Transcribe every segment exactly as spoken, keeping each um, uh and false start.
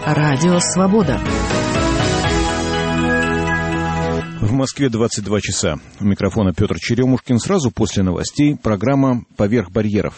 Радио «Свобода». В Москве двадцать два часа. У микрофона Петр Черемушкин. Сразу после новостей программа «Поверх барьеров».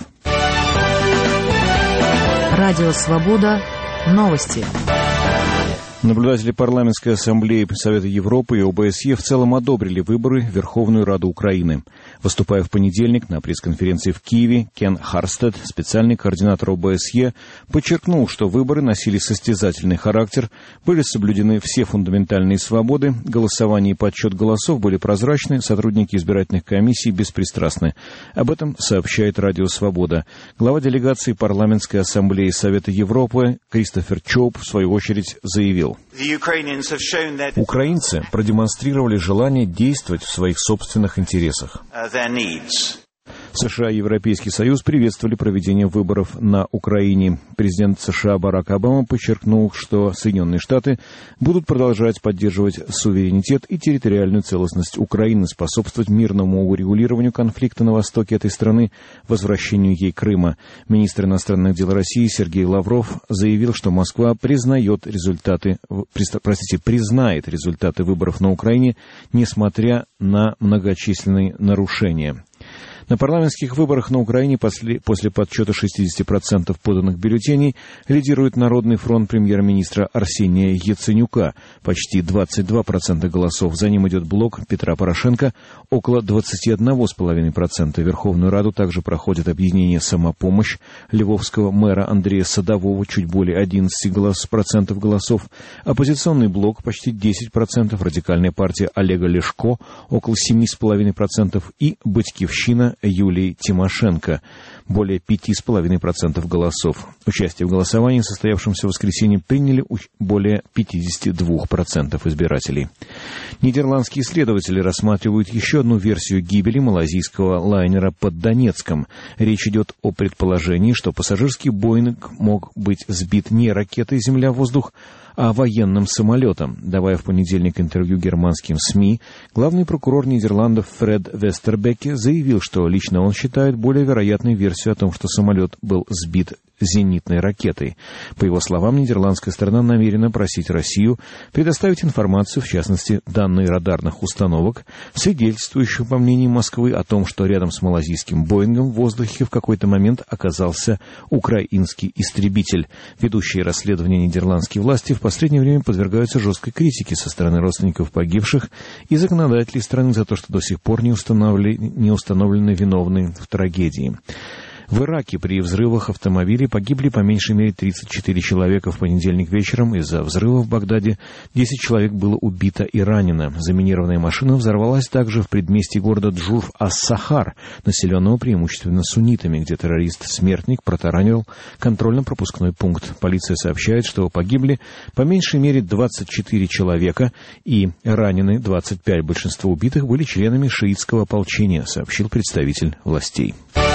Радио «Свобода». Новости. Наблюдатели парламентской ассамблеи Совета Европы и ОБСЕ в целом одобрили выборы в Верховную Раду Украины. Выступая в понедельник на пресс-конференции в Киеве, Кен Харстед, специальный координатор ОБСЕ, подчеркнул, что выборы носили состязательный характер, были соблюдены все фундаментальные свободы, голосование и подсчет голосов были прозрачны, сотрудники избирательных комиссий беспристрастны. Об этом сообщает Радио «Свобода». Глава делегации парламентской ассамблеи Совета Европы Кристофер Чоуп, в свою очередь, заявил: украинцы продемонстрировали желание действовать в своих собственных интересах. США и Европейский Союз приветствовали проведение выборов на Украине. Президент США Барак Обама подчеркнул, что Соединенные Штаты будут продолжать поддерживать суверенитет и территориальную целостность Украины, способствовать мирному урегулированию конфликта на востоке этой страны, возвращению ей Крыма. Министр иностранных дел России Сергей Лавров заявил, что Москва признает результаты, простите, признает результаты выборов на Украине, несмотря на многочисленные нарушения. На парламентских выборах на Украине после, после подсчета шестьдесят процентов поданных бюллетеней лидирует Народный фронт премьер-министра Арсения Яценюка, почти двадцать два процента голосов. За ним идет блок Петра Порошенко, около двадцать один целых пять десятых процента. Верховную Раду также проходит объединение «Самопомощь» львовского мэра Андрея Садового, чуть более одиннадцать процентов голосов. Оппозиционный блок почти десять процентов, радикальная партия Олега Ляшко около семь целых пять десятых процента и «Батькивщина» Юлии Тимошенко более пять целых пять десятых процента голосов. Участие в голосовании, состоявшемся в воскресенье, приняли более пятьдесят два процента избирателей. Нидерландские исследователи рассматривают еще одну версию гибели малайзийского лайнера под Донецком. Речь идет о предположении, что пассажирский «Боинг» мог быть сбит не ракетой «Земля-воздух», а военным самолетом. Давая в понедельник интервью германским СМИ, главный прокурор Нидерландов Фред Вестербеке заявил, что лично он считает более вероятной версию о том, что самолет был сбит зенитной ракетой. По его словам, нидерландская сторона намерена просить Россию предоставить информацию, в частности, данные радарных установок, свидетельствующих, по мнению Москвы, о том, что рядом с малайзийским «Боингом» в воздухе в какой-то момент оказался украинский истребитель. Ведущие расследования нидерландские власти в последнее время подвергаются жесткой критике со стороны родственников погибших и законодателей страны за то, что до сих пор не установлены, не установлены виновные в трагедии. В Ираке при взрывах автомобилей погибли по меньшей мере тридцать четыре человека. В понедельник вечером из-за взрыва в Багдаде десять человек было убито и ранено. Заминированная машина взорвалась также в предместье города Джурф-ас-Сахар, населенного преимущественно суннитами, где террорист-смертник протаранил контрольно-пропускной пункт. Полиция сообщает, что погибли по меньшей мере двадцать четыре человека и ранены двадцать пять. Большинство убитых были членами шиитского ополчения, сообщил представитель властей.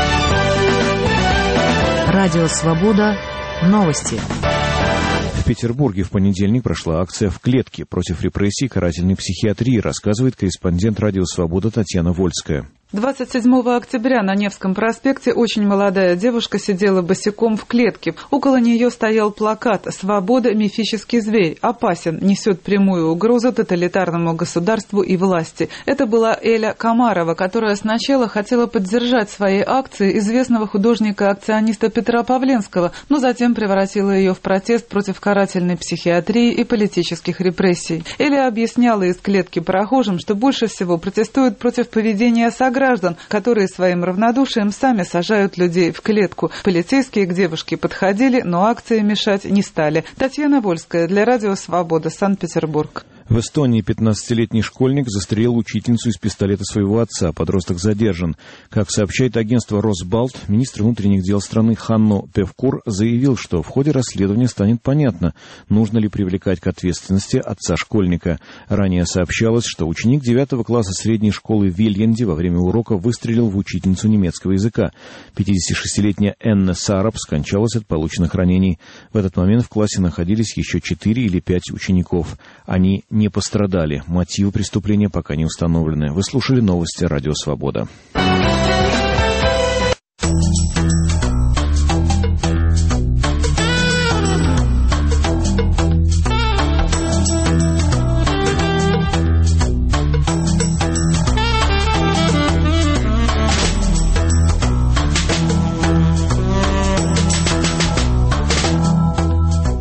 Радио «Свобода». Новости. В Петербурге в понедельник прошла акция «В клетке» против репрессий карательной психиатрии, рассказывает корреспондент «Радио Свобода» Татьяна Вольская. двадцать седьмого октября на Невском проспекте очень молодая девушка сидела босиком в клетке. Около нее стоял плакат «Свобода – мифический зверь, опасен, несет прямую угрозу тоталитарному государству и власти». Это была Эля Комарова, которая сначала хотела поддержать своей акцией известного художника-акциониста Петра Павленского, но затем превратила ее в протест против карательной психиатрии и политических репрессий. Эля объясняла из клетки прохожим, что больше всего протестует против поведения сограждан, граждан, которые своим равнодушием сами сажают людей в клетку. Полицейские к девушке подходили, но акции мешать не стали. Татьяна Вольская для Радио Свобода, Санкт-Петербург. В Эстонии пятнадцатилетний школьник застрелил учительницу из пистолета своего отца. Подросток задержан. Как сообщает агентство «Росбалт», министр внутренних дел страны Ханну Певкур заявил, что в ходе расследования станет понятно, нужно ли привлекать к ответственности отца школьника. Ранее сообщалось, что ученик девятого класса средней школы в Вильянде во время урока выстрелил в учительницу немецкого языка. пятидесятишестилетняя Энна Сараб скончалась от полученных ранений. В этот момент в классе находились еще четыре или пять учеников. Они не пострадали. Мотивы преступления пока не установлены. Вы слушали новости «Радио Свобода».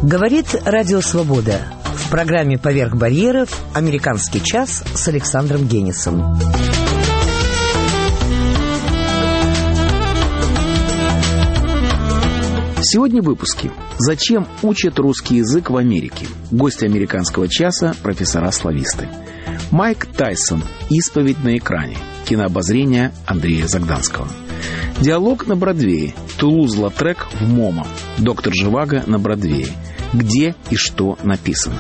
Говорит Радио Свобода. В программе «Поверх барьеров» «Американский час» с Александром Генисом. Сегодня в выпуске. Зачем учат русский язык в Америке? Гости американского часа – профессора-слависты. Майк Тайсон. Исповедь на экране. Кинообозрение Андрея Загданского. Диалог на Бродвее. Тулуз-Лаутрек в МОМА. Доктор Живаго на Бродвее. Где и что написано.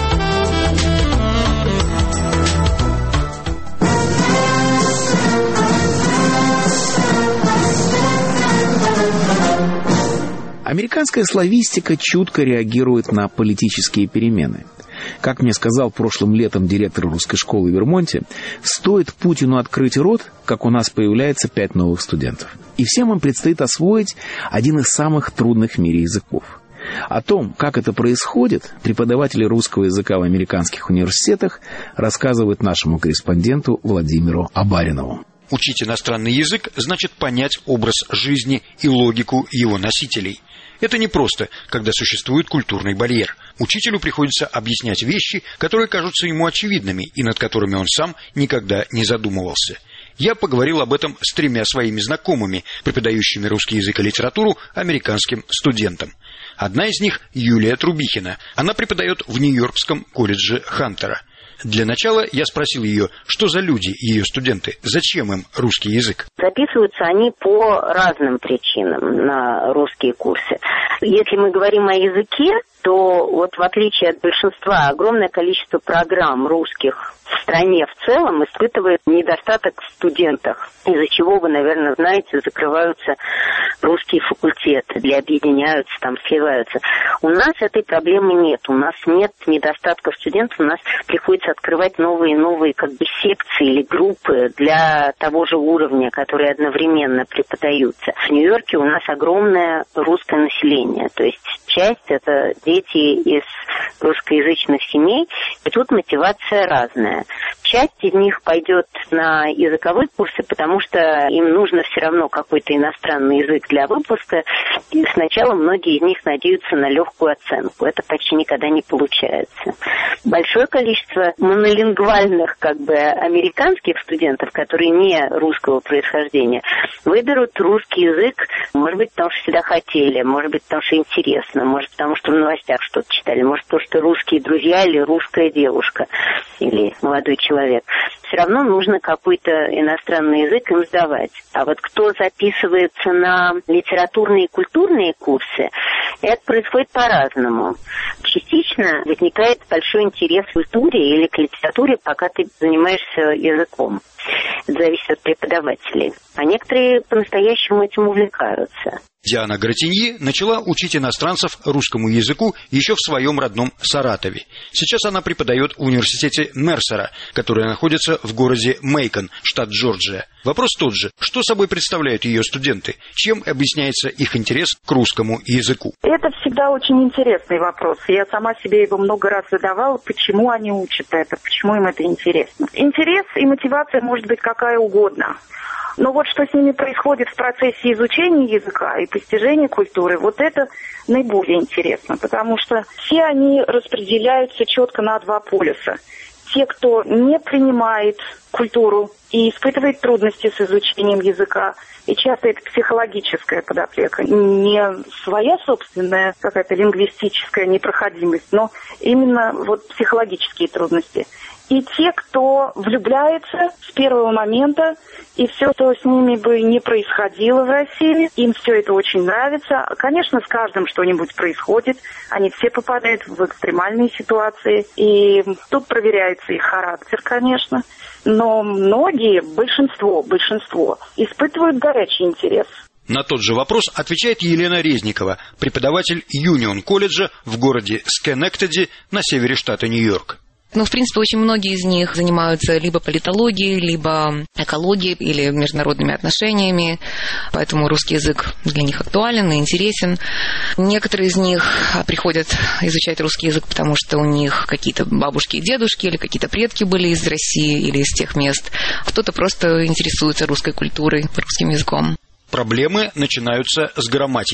Американская славистика чутко реагирует на политические перемены. Как мне сказал прошлым летом директор русской школы в Вермонте, стоит Путину открыть рот, как у нас появляется пять новых студентов. И всем им предстоит освоить один из самых трудных в мире языков. О том, как это происходит, преподаватели русского языка в американских университетах рассказывают нашему корреспонденту Владимиру Абаринову. Учить иностранный язык значит понять образ жизни и логику его носителей. Это непросто, когда существует культурный барьер. Учителю приходится объяснять вещи, которые кажутся ему очевидными и над которыми он сам никогда не задумывался. Я поговорил об этом с тремя своими знакомыми, преподающими русский язык и литературу американским студентам. Одна из них – Юлия Трубихина. Она преподает в Нью-Йоркском колледже Хантера. Для начала я спросил ее, что за люди ее студенты, зачем им русский язык. Записываются они по разным причинам на русские курсы. Если мы говорим о языке, то вот в отличие от большинства, огромное количество программ русских в стране в целом испытывает недостаток в студентах, из-за чего, вы, наверное, знаете, закрываются русские факультеты, или объединяются, там, сливаются. У нас этой проблемы нет, у нас нет недостатка студентов, у нас приходится открывать новые и новые как бы секции или группы для того же уровня, которые одновременно преподаются. В Нью-Йорке у нас огромное русское население, то есть часть это дети из русскоязычных семей, и тут мотивация разная. Часть из них пойдет на языковые курсы, потому что им нужно все равно какой-то иностранный язык для выпуска, и сначала многие из них надеются на легкую оценку. Это почти никогда не получается. Большое количество монолингвальных, как бы, американских студентов, которые не русского происхождения, выберут русский язык, может быть, потому что всегда хотели, может быть, потому что интересно, может, потому что в новостях что-то читали, может, потому что русские друзья или русская девушка, или молодой человек. Все равно нужно какой-то иностранный язык им сдавать. А вот кто записывается на литературные и культурные курсы, это происходит по-разному. Частично возникает большой интерес к культуре или к литературе, пока ты занимаешься языком. Это зависит от преподавателей. А некоторые по-настоящему этим увлекаются. Диана Гратиньи начала учить иностранцев русскому языку еще в своем родном Саратове. Сейчас она преподает в университете Мерсера, который находится в городе Мейкон, штат Джорджия. Вопрос тот же. Что собой представляют ее студенты? Чем объясняется их интерес к русскому языку? Это всегда очень интересный вопрос. Я сама себе его много раз задавала, почему они учат это, почему им это интересно. Интерес и мотивация может быть какая угодно. Но вот что с ними происходит в процессе изучения языка и постижения культуры, вот это наиболее интересно, потому что все они распределяются четко на два полюса. Те, кто не принимает культуру и испытывает трудности с изучением языка, и часто это психологическая подоплека, не своя собственная какая-то лингвистическая непроходимость, но именно вот психологические трудности. И те, кто влюбляется с первого момента, и все, что с ними бы не происходило в России, им все это очень нравится. Конечно, с каждым что-нибудь происходит, они все попадают в экстремальные ситуации, и тут проверяется их характер, конечно. Но многие, большинство, большинство испытывают горячий интерес. На тот же вопрос отвечает Елена Резникова, преподаватель Юнион-колледжа в городе Скенектеди на севере штата Нью-Йорк. Ну, в принципе, очень многие из них занимаются либо политологией, либо экологией или международными отношениями, поэтому русский язык для них актуален и интересен. Некоторые из них приходят изучать русский язык, потому что у них какие-то бабушки и дедушки или какие-то предки были из России или из тех мест. Кто-то просто интересуется русской культурой, русским языком. Проблемы начинаются с грамматики.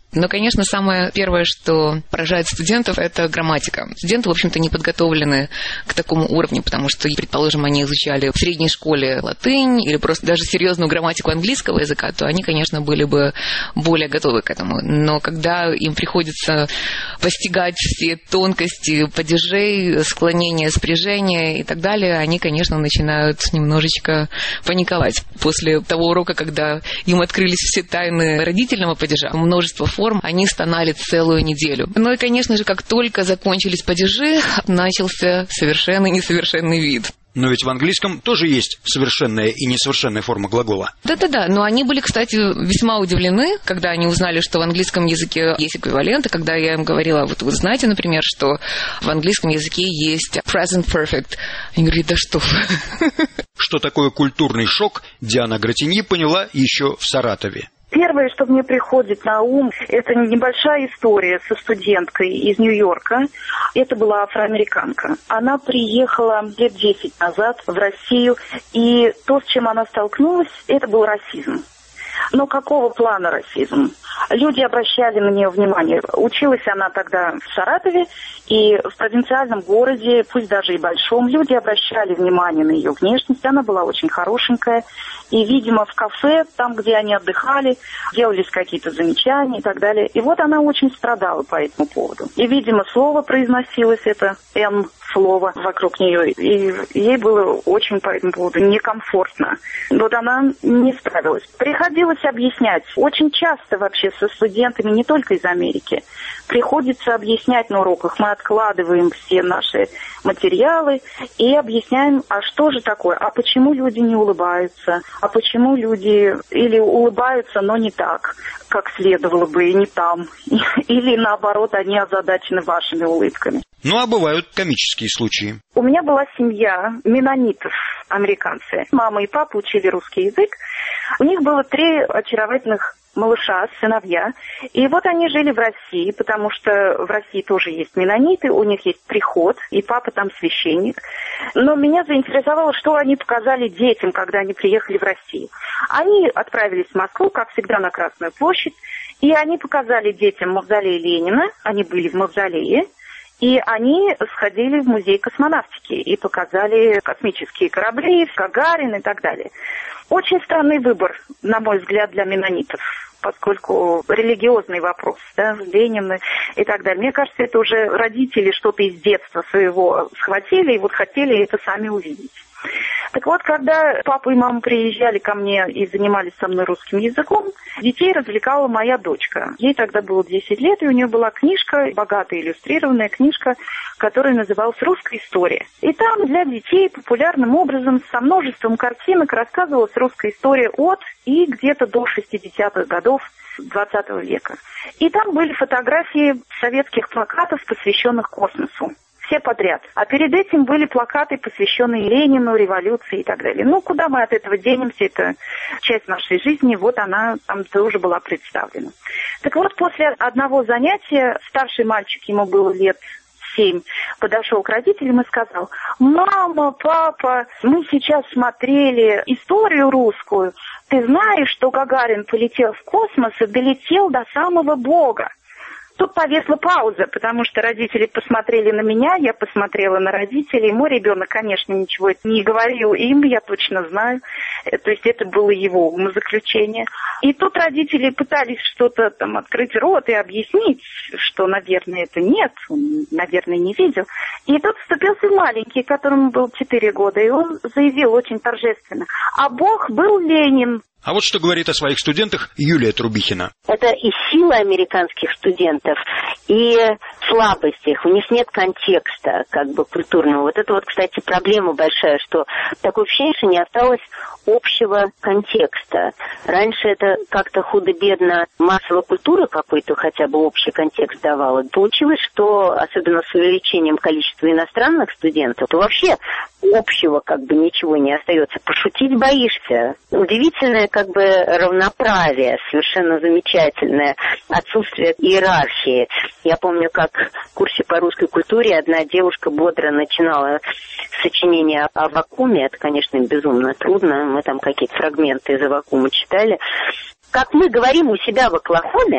Но, конечно, самое первое, что поражает студентов, это грамматика. Студенты, в общем-то, не подготовлены к такому уровню, потому что, предположим, они изучали в средней школе латынь или просто даже серьезную грамматику английского языка, то они, конечно, были бы более готовы к этому. Но когда им приходится постигать все тонкости падежей, склонения, спряжения и так далее, они, конечно, начинают немножечко паниковать. После того урока, когда им открылись все тайны родительного падежа, множество форм, они стонали целую неделю. Ну и, конечно же, как только закончились падежи, начался совершенно несовершенный вид. Но ведь в английском тоже есть совершенная и несовершенная форма глагола. Да-да-да, но они были, кстати, весьма удивлены, когда они узнали, что в английском языке есть эквиваленты, когда я им говорила, вот вы знаете, например, что в английском языке есть present perfect. Они говорили, да что вы. Что такое культурный шок, Диана Гратиньи поняла еще в Саратове. Первое, что мне приходит на ум, это небольшая история со студенткой из Нью-Йорка. Это была афроамериканка. Она приехала лет десять назад в Россию, и то, с чем она столкнулась, это был расизм. Но какого плана расизм? Люди обращали на нее внимание. Училась она тогда в Саратове, и в провинциальном городе, пусть даже и большом, люди обращали внимание на ее внешность. Она была очень хорошенькая. И, видимо, в кафе, там, где они отдыхали, делались какие-то замечания и так далее. И вот она очень страдала по этому поводу. И, видимо, слово произносилось, это «М» слово вокруг нее. И ей было очень по этому поводу некомфортно. Вот она не справилась. Приходилось объяснять. Очень часто вообще со студентами, не только из Америки, приходится объяснять на уроках. Мы откладываем все наши материалы и объясняем, а что же такое, а почему люди не улыбаются, а почему люди или улыбаются, но не так, как следовало бы, и не там, или наоборот, они озадачены вашими улыбками. Ну, а бывают комические случаи. У меня была семья менонитов, американцы. Мама и папа учили русский язык. У них было три очаровательных малыша, сыновья. И вот они жили в России, потому что в России тоже есть менониты, у них есть приход, и папа там священник. Но меня заинтересовало, что они показали детям, когда они приехали в Россию. Они отправились в Москву, как всегда, на Красную площадь, и они показали детям мавзолей Ленина, они были в мавзолее, и они сходили в музей космонавтики и показали космические корабли, Гагарин и так далее. Очень странный выбор, на мой взгляд, для менонитов, поскольку религиозный вопрос, да, Ленин и так далее. Мне кажется, это уже родители что-то из детства своего схватили и вот хотели это сами увидеть. Так вот, когда папа и мама приезжали ко мне и занимались со мной русским языком, детей развлекала моя дочка. Ей тогда было десять лет, и у нее была книжка, богатая иллюстрированная книжка, которая называлась «Русская история». И там для детей популярным образом со множеством картинок рассказывалась русская история от и где-то до шестидесятых годов двадцатого века. И там были фотографии советских плакатов, посвященных космосу. Все подряд. А перед этим были плакаты, посвященные Ленину, революции и так далее. Ну, куда мы от этого денемся? Это часть нашей жизни. Вот она там тоже была представлена. Так вот, после одного занятия старший мальчик, ему было лет семь, подошел к родителям и сказал: «Мама, папа, мы сейчас смотрели историю русскую. Ты знаешь, что Гагарин полетел в космос и долетел до самого Бога?» Тут повесла пауза, потому что родители посмотрели на меня, я посмотрела на родителей. Мой ребенок, конечно, ничего не говорил им, я точно знаю. То есть это было его умозаключение. И тут родители пытались что-то там открыть рот и объяснить, что, наверное, это нет, он, наверное, не видел. И тут вступился маленький, которому было четыре года, и он заявил очень торжественно: «А Бог был Ленин». А вот что говорит о своих студентах Юлия Трубихина. Это и сила американских студентов, и слабость их. У них нет контекста, как бы, культурного. Вот это вот, кстати, проблема большая, что такое ощущение, что не осталось общего контекста. Раньше это как-то худо-бедно массовая культура какой-то хотя бы общий контекст давала. Получилось, что, особенно с увеличением количества иностранных студентов, то вообще общего как бы ничего не остается. Пошутить боишься. Удивительное как бы равноправие, совершенно замечательное, отсутствие иерархии. Я помню, как в курсе по русской культуре одна девушка бодро начинала сочинение о вакууме. Это, конечно, безумно трудно. Мы там какие-то фрагменты из вакуума читали. Как мы говорим у себя в Оклахоме,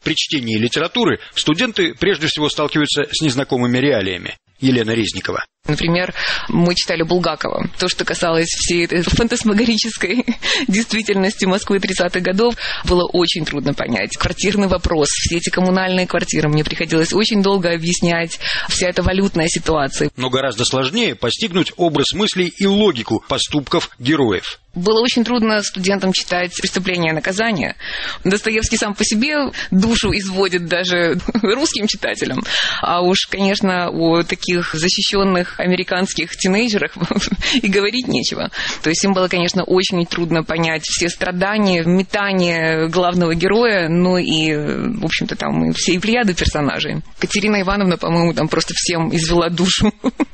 При чтении литературы студенты прежде всего сталкиваются с незнакомыми реалиями. Елена Резникова. Например, мы читали Булгакова. То, что касалось всей этой фантасмагорической действительности Москвы тридцатых годов, было очень трудно понять. Квартирный вопрос, все эти коммунальные квартиры, мне приходилось очень долго объяснять, вся эта валютная ситуация. Но гораздо сложнее постигнуть образ мыслей и логику поступков героев. Было очень трудно студентам читать «Преступление и наказание». Достоевский сам по себе душу изводит даже русским читателям. А уж, конечно, о таких защищенных американских тинейджерах и говорить нечего. То есть им было, конечно, очень трудно понять все страдания, метания главного героя, ну и, в общем-то, там и все плеяды персонажей. Катерина Ивановна, по-моему, там просто всем извела душу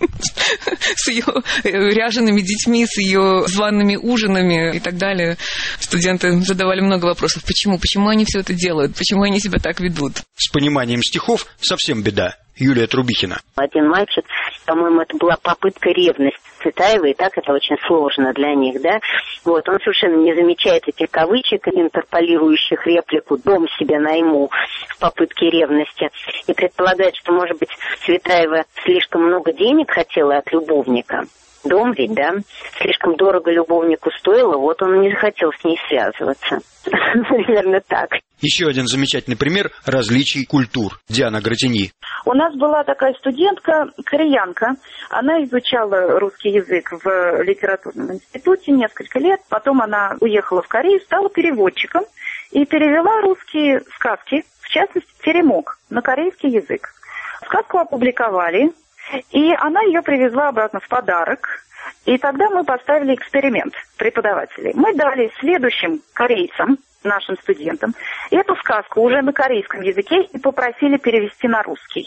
с ее ряжеными детьми, с ее зваными ужинами и так далее. Студенты задавали много вопросов. Почему? Почему они все это делают? Почему они себя так ведут? С пониманием стихов совсем беда. Юлия Трубихина. Один мальчик, по-моему, это была попытка ревности Цветаевой, и так это очень сложно для них, да. Вот, он совершенно не замечает этих кавычек, интерполирующих реплику «дом себе найму» в попытке ревности, и предполагает, что, может быть, Цветаева слишком много денег хотела от любовника. Дом ведь, да, слишком дорого любовнику стоило, вот он не захотел с ней связываться. Наверное, так. Еще один замечательный пример различий культур. Диана Гратиньи. У нас была такая студентка, кореянка. Она изучала русский язык в литературном институте несколько лет. Потом она уехала в Корею, стала переводчиком и перевела русские сказки, в частности, «Теремок», на корейский язык. Сказку опубликовали. И она ее привезла обратно в подарок. И тогда мы поставили эксперимент преподавателей. Мы дали следующим корейцам, нашим студентам, эту сказку уже на корейском языке и попросили перевести на русский.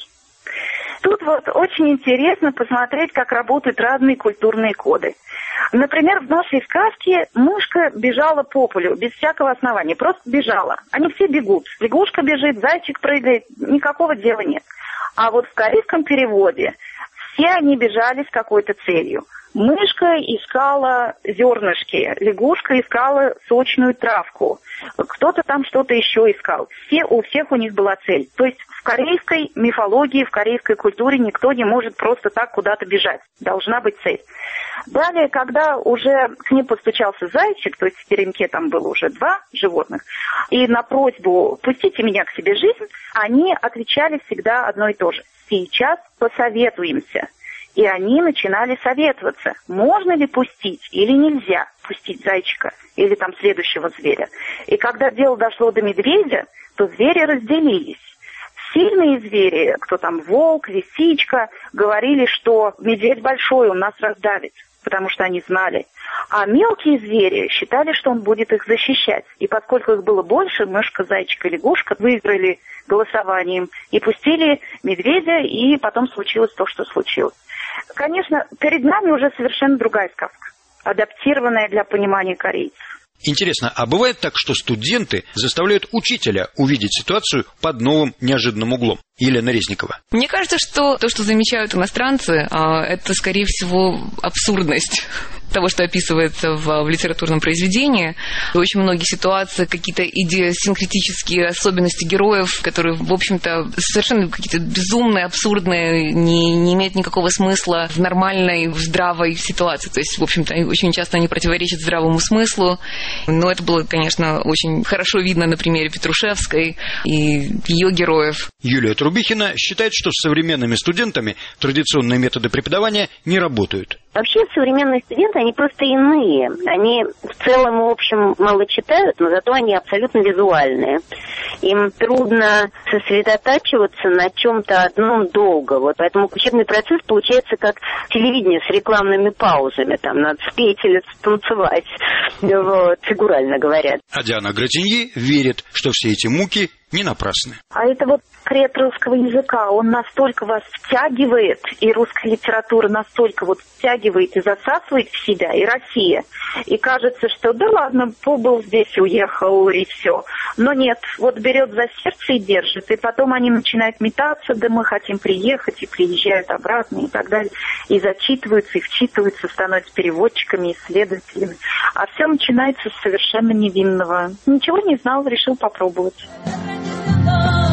Тут вот очень интересно посмотреть, как работают разные культурные коды. Например, в нашей сказке мышка бежала по полю без всякого основания, просто бежала. Они все бегут. Лягушка бежит, зайчик прыгает, никакого дела нет. А вот в корейском переводе все они бежали с какой-то целью. Мышка искала зернышки, лягушка искала сочную травку, кто-то там что-то еще искал. Все, у всех у них была цель. То есть в корейской мифологии, в корейской культуре никто не может просто так куда-то бежать. Должна быть цель. Далее, когда уже к ним постучался зайчик, то есть в теремке там было уже два животных, и на просьбу «пустите меня к себе жизнь», они отвечали всегда одно и то же. «Сейчас посоветуемся». И они начинали советоваться, можно ли пустить или нельзя пустить зайчика или там следующего зверя. И когда дело дошло до медведя, то звери разделились. Сильные звери, кто там волк, лисичка, говорили, что медведь большой, он нас раздавит, потому что они знали. А мелкие звери считали, что он будет их защищать. И поскольку их было больше, мышка, зайчик и лягушка выиграли голосованием и пустили медведя, и потом случилось то, что случилось. Конечно, перед нами уже совершенно другая сказка, адаптированная для понимания корейцев. Интересно, а бывает так, что студенты заставляют учителя увидеть ситуацию под новым неожиданным углом? Елена Резникова. Мне кажется, что то, что замечают иностранцы, это, скорее всего, абсурдность того, что описывается в, в литературном произведении. Очень многие ситуации, какие-то идиосинкретические особенности героев, которые, в общем-то, совершенно какие-то безумные, абсурдные, не, не имеют никакого смысла в нормальной, в здравой ситуации. То есть, в общем-то, очень часто они противоречат здравому смыслу. Но это было, конечно, очень хорошо видно на примере Петрушевской и ее героев. Юлия Трубихина считает, что с современными студентами традиционные методы преподавания не работают. Вообще современные студенты, они просто иные. Они в целом и в общем мало читают, но зато они абсолютно визуальные. Им трудно сосредотачиваться на чем-то одном долго. Вот поэтому учебный процесс получается как телевидение с рекламными паузами. Там надо спеть или танцевать, вот, фигурально говоря. А Диана Гратиньи верит, что все эти муки не напрасны. А это вот секрет русского языка, он настолько вас втягивает, и русская литература настолько вот втягивает и засасывает в себя, и Россия. И кажется, что да ладно, побыл здесь, уехал, и все. Но нет, вот берет за сердце и держит, и потом они начинают метаться, да мы хотим приехать, и приезжают обратно, и так далее. И зачитываются, и вчитываются, становятся переводчиками, исследователями. А все начинается с совершенно невинного. Ничего не знал, решил попробовать.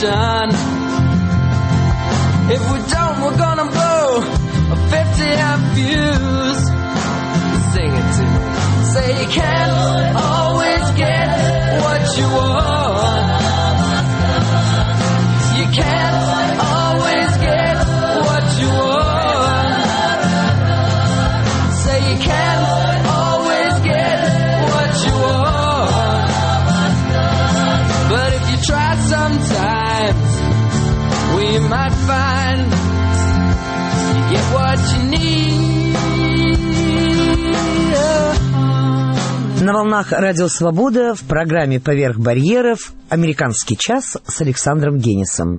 nation. If we don't, we're gonna blow a fifty amp fuse. Sing it to me. Say you can't always get what you want. You can't always get what you want. Say you can't always get what you want. But if you try sometimes, we might find you get what you need. На волнах Радио Свобода в программе «Поверх барьеров» «Американский час» с Александром Генисом.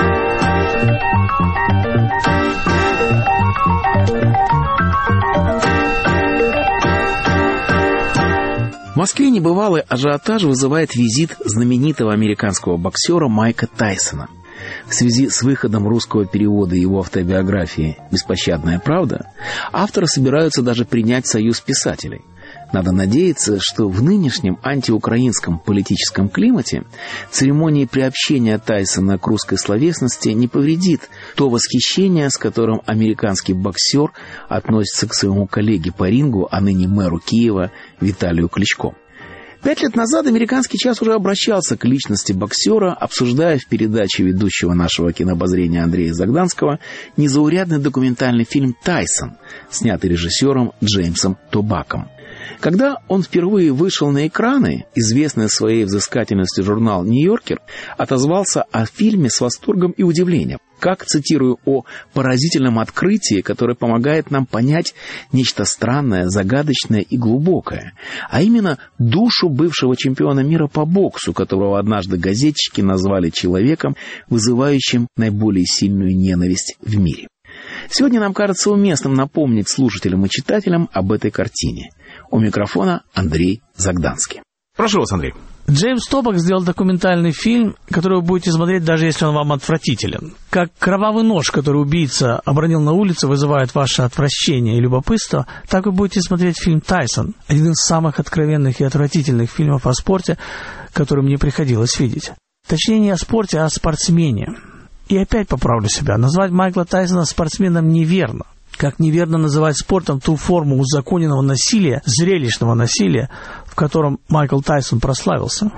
В Москве небывалый ажиотаж вызывает визит знаменитого американского боксера Майка Тайсона. В связи с выходом русского перевода его автобиографии «Беспощадная правда» авторы собираются даже принять союз писателей. Надо надеяться, что в нынешнем антиукраинском политическом климате церемонии приобщения Тайсона к русской словесности не повредит то восхищение, с которым американский боксер относится к своему коллеге по рингу, а ныне мэру Киева Виталию Кличко. Пять лет назад «Американский час» уже обращался к личности боксера, обсуждая в передаче ведущего нашего кинообозрения Андрея Загданского незаурядный документальный фильм «Тайсон», снятый режиссером Джеймсом Тобаком. Когда он впервые вышел на экраны, известный своей взыскательностью журнал «Нью-Йоркер» отозвался о фильме с восторгом и удивлением. Как, цитирую, о поразительном открытии, которое помогает нам понять нечто странное, загадочное и глубокое, а именно душу бывшего чемпиона мира по боксу, которого однажды газетчики назвали человеком, вызывающим наиболее сильную ненависть в мире. Сегодня нам кажется уместным напомнить слушателям и читателям об этой картине. У микрофона Андрей Загданский. Прошу вас, Андрей. Джеймс Тобак сделал документальный фильм, который вы будете смотреть, даже если он вам отвратителен. Как кровавый нож, который убийца обронил на улице, вызывает ваше отвращение и любопытство, так вы будете смотреть фильм «Тайсон», один из самых откровенных и отвратительных фильмов о спорте, который мне приходилось видеть. Точнее, не о спорте, а о спортсмене. И опять поправлю себя. Назвать Майкла Тайсона спортсменом неверно. Как неверно называть спортом ту форму узаконенного насилия, зрелищного насилия, в котором Майкл Тайсон прославился.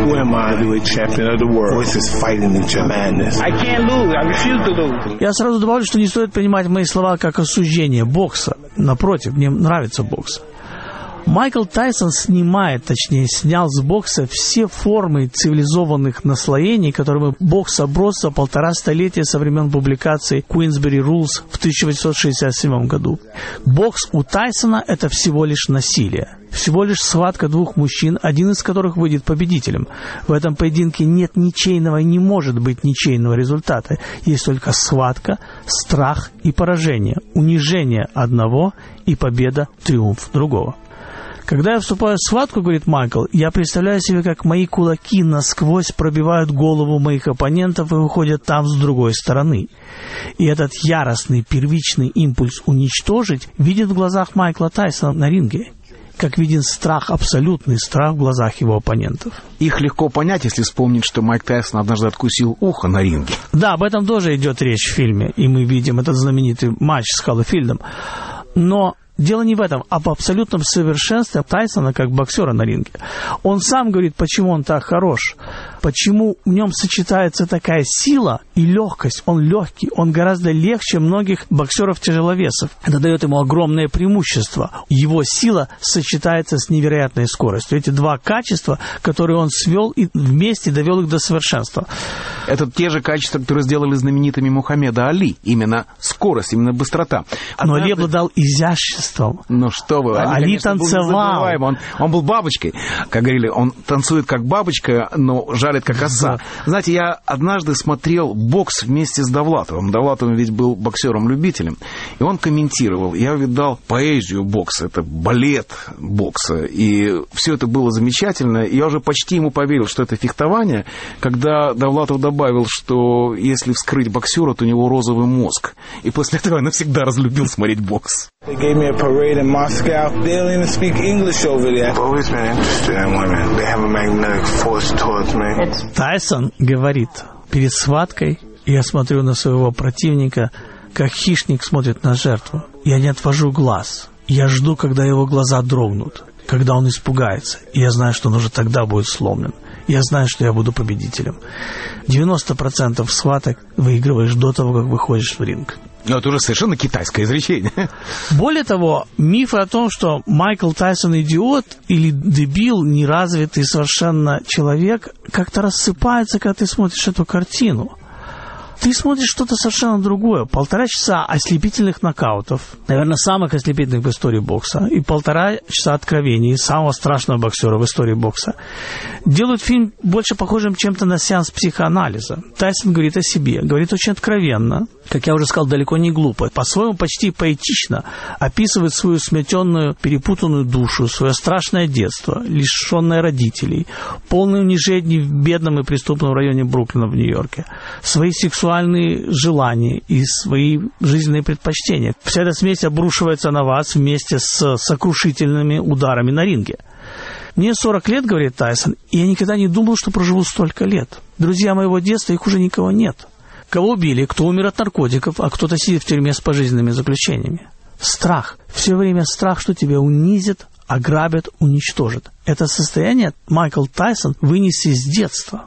Я сразу добавлю, что не стоит принимать мои слова как осуждение бокса. Напротив, мне нравится бокс. Майкл Тайсон снимает, точнее, снял с бокса все формы цивилизованных наслоений, которыми бокс оброс за полтора столетия со времен публикации Queensberry Rules в тысяча восемьсот шестьдесят седьмом году. Бокс у Тайсона – это всего лишь насилие. Всего лишь схватка двух мужчин, один из которых выйдет победителем. В этом поединке нет ничейного и не может быть ничейного результата. Есть только схватка, страх и поражение, унижение одного и победа, триумф другого. Когда я вступаю в схватку, говорит Майкл, я представляю себе, как мои кулаки насквозь пробивают голову моих оппонентов и выходят там с другой стороны. И этот яростный первичный импульс уничтожить видит в глазах Майкла Тайсона на ринге. Как виден страх, абсолютный страх в глазах его оппонентов. Их легко понять, если вспомнить, что Майк Тайсон однажды откусил ухо на ринге. Да, об этом тоже идет речь в фильме, и мы видим этот знаменитый матч с Холлифилдом. Но дело не в этом, а в абсолютном совершенстве Тайсона как боксера на ринге. Он сам говорит, почему он так хорош, почему в нем сочетается такая сила и легкость. Он легкий, он гораздо легче многих боксеров-тяжеловесов. Это дает ему огромное преимущество. Его сила сочетается с невероятной скоростью. Эти два качества, которые он свел и вместе довел их до совершенства. Это те же качества, которые сделали знаменитыми Мухаммеда Али. Именно скорость, именно быстрота. Но Али обладал изяществом. Ну что вы, Али, Али конечно, танцевал. Был он, он был бабочкой. Как говорили, он танцует как бабочка, но жарит как оса. Знаете, я однажды смотрел бокс вместе с Довлатовым. Довлатов ведь был боксером-любителем. И он комментировал. Я видал поэзию бокса. Это балет бокса. И все это было замечательно. И я уже почти ему поверил, что это фехтование, когда Довлатов добавил, что если вскрыть боксера, то у него розовый мозг. И после этого я навсегда разлюбил смотреть бокс. Тайсон говорит, Перед схваткой я смотрю на своего противника, как хищник смотрит на жертву. Я не отвожу глаз. Я жду, когда его глаза дрогнут, когда он испугается. И я знаю, что он уже тогда будет сломлен. Я знаю, что я буду победителем. девяносто процентов схваток выигрываешь до того, как выходишь в ринг. Но это уже совершенно китайское изречение. Более того, мифы о том, что Майкл Тайсон идиот или дебил, неразвитый совершенно человек, как-то рассыпаются, когда ты смотришь эту картину. Ты смотришь что-то совершенно другое. Полтора часа ослепительных нокаутов, наверное, самых ослепительных в истории бокса, и полтора часа откровений самого страшного боксера в истории бокса делают фильм больше похожим чем-то на сеанс психоанализа. Тайсон говорит о себе, говорит очень откровенно, как я уже сказал, далеко не глупо, по-своему почти поэтично описывает свою сметенную, перепутанную душу, свое страшное детство, лишенное родителей, полное унижений в бедном и преступном районе Бруклина в Нью-Йорке, свои сексуальные желания и свои жизненные предпочтения. Вся эта смесь обрушивается на вас вместе с сокрушительными ударами на ринге. Мне сорок лет, говорит Тайсон, и я никогда не думал, что проживу столько лет. Друзья моего детства, их уже никого нет. Кого убили, кто умер от наркотиков, а кто-то сидит в тюрьме с пожизненными заключениями. Страх. Все время страх, что тебя унизят, ограбят, уничтожат. Это состояние Майкл Тайсон вынес из детства.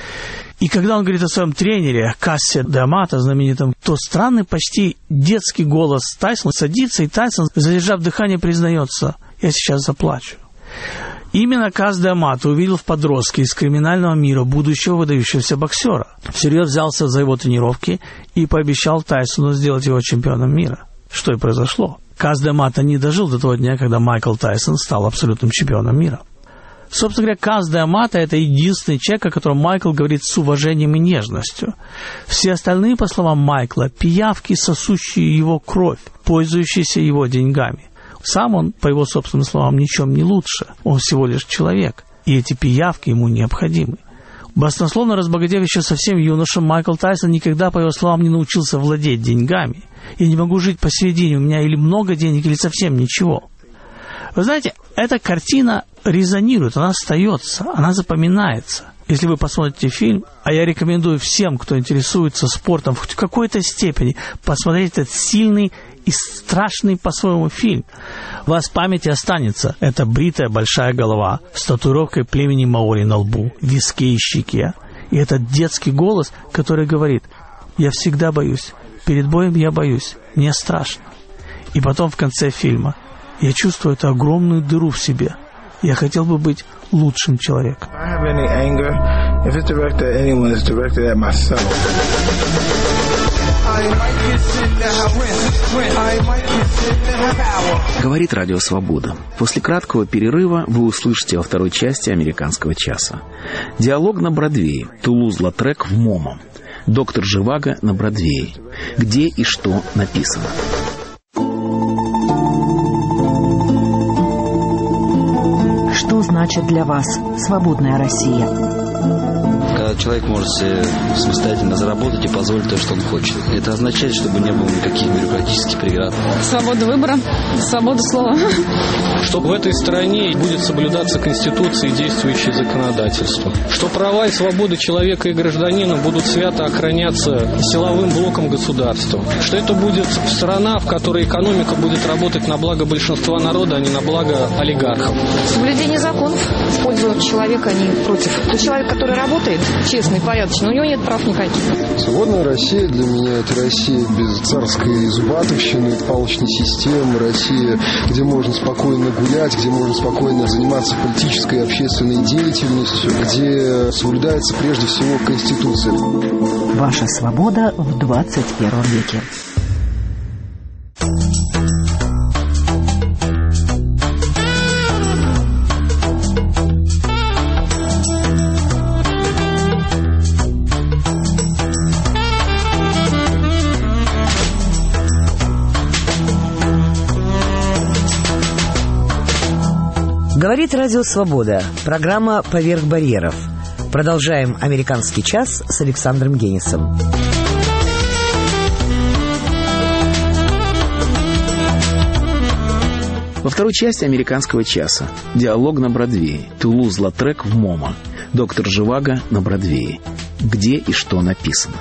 И когда он говорит о своем тренере, Кассе де Амато, знаменитом, то странный, почти детский голос Тайсона садится, и Тайсон, задержав дыхание, признается: «Я сейчас заплачу». Именно Касс де Амато увидел в подростке из криминального мира будущего выдающегося боксера. Всерьез взялся за его тренировки и пообещал Тайсону сделать его чемпионом мира. Что и произошло. Касс де Амато не дожил до того дня, когда Майкл Тайсон стал абсолютным чемпионом мира. Собственно говоря, Касс де Амато – это единственный человек, о котором Майкл говорит с уважением и нежностью. Все остальные, по словам Майкла, пиявки, сосущие его кровь, пользующиеся его деньгами. Сам он, по его собственным словам, ничем не лучше. Он всего лишь человек, и эти пиявки ему необходимы. Баснословно разбогатев еще совсем юношем, Майкл Тайсон никогда, по его словам, не научился владеть деньгами. «Я не могу жить посередине, у меня или много денег, или совсем ничего». Вы знаете, эта картина резонирует, она остается, она запоминается. Если вы посмотрите фильм, а я рекомендую всем, кто интересуется спортом в какой-то степени, посмотреть этот сильный и страшный по-своему фильм. У вас в памяти останется эта бритая большая голова с татуировкой племени маори на лбу, виске и щеке. И этот детский голос, который говорит: «Я всегда боюсь, перед боем я боюсь, мне страшно». И потом в конце фильма: «Я чувствую эту огромную дыру в себе. Я хотел бы быть лучшим человеком». Говорит Радио Свобода. После краткого перерыва вы услышите во второй части «Американского часа». Диалог на Бродвее. Тулуз-Латрек в МОМА. Доктор Живаго на Бродвее. Где и что написано. Что значит для вас свободная Россия? Когда человек может себе самостоятельно заработать и позволить то, что он хочет. Это означает, чтобы не было никаких бюрократических преград. Свобода выбора, свобода слова. Что в этой стране будет соблюдаться Конституция и действующее законодательство. Что права и свободы человека и гражданина будут свято охраняться силовым блоком государства. Что это будет страна, в которой экономика будет работать на благо большинства народа, а не на благо олигархов. Соблюдение законов в пользу человека, а не против. Тот человек, который работает честно и порядочно, у него нет прав никаких. Свободная Россия для меня – это Россия без царской зубатовщины, палочной системы, Россия, где можно спокойно гулять, где можно спокойно заниматься политической и общественной деятельностью, где соблюдается прежде всего Конституция. Ваша свобода в двадцать первом веке. Говорит Радио Свобода. Программа «Поверх барьеров». Продолжаем «Американский час» с Александром Генисом. Во второй части «Американского часа» диалог на Бродвее. Тулуз-Латрек в МОМА. Доктор Живаго на Бродвее. где и что написано.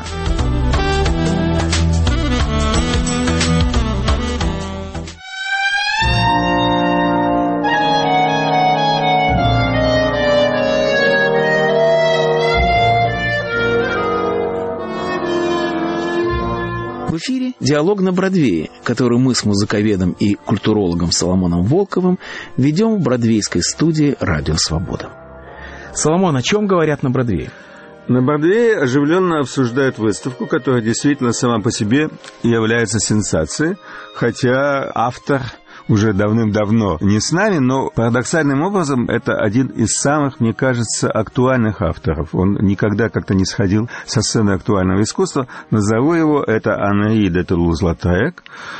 В эфире «Диалог на Бродвее», который мы с музыковедом и культурологом Соломоном Волковым ведем в бродвейской студии «Радио Свобода». Соломон, о чем говорят на Бродвее? На Бродвее оживленно обсуждают выставку, которая действительно сама по себе является сенсацией, хотя автор уже давным-давно не с нами, но парадоксальным образом это один из самых, мне кажется, актуальных авторов. Он никогда как-то не сходил со сцены актуального искусства. Назову его, это Анри де Тулуз-Латрек.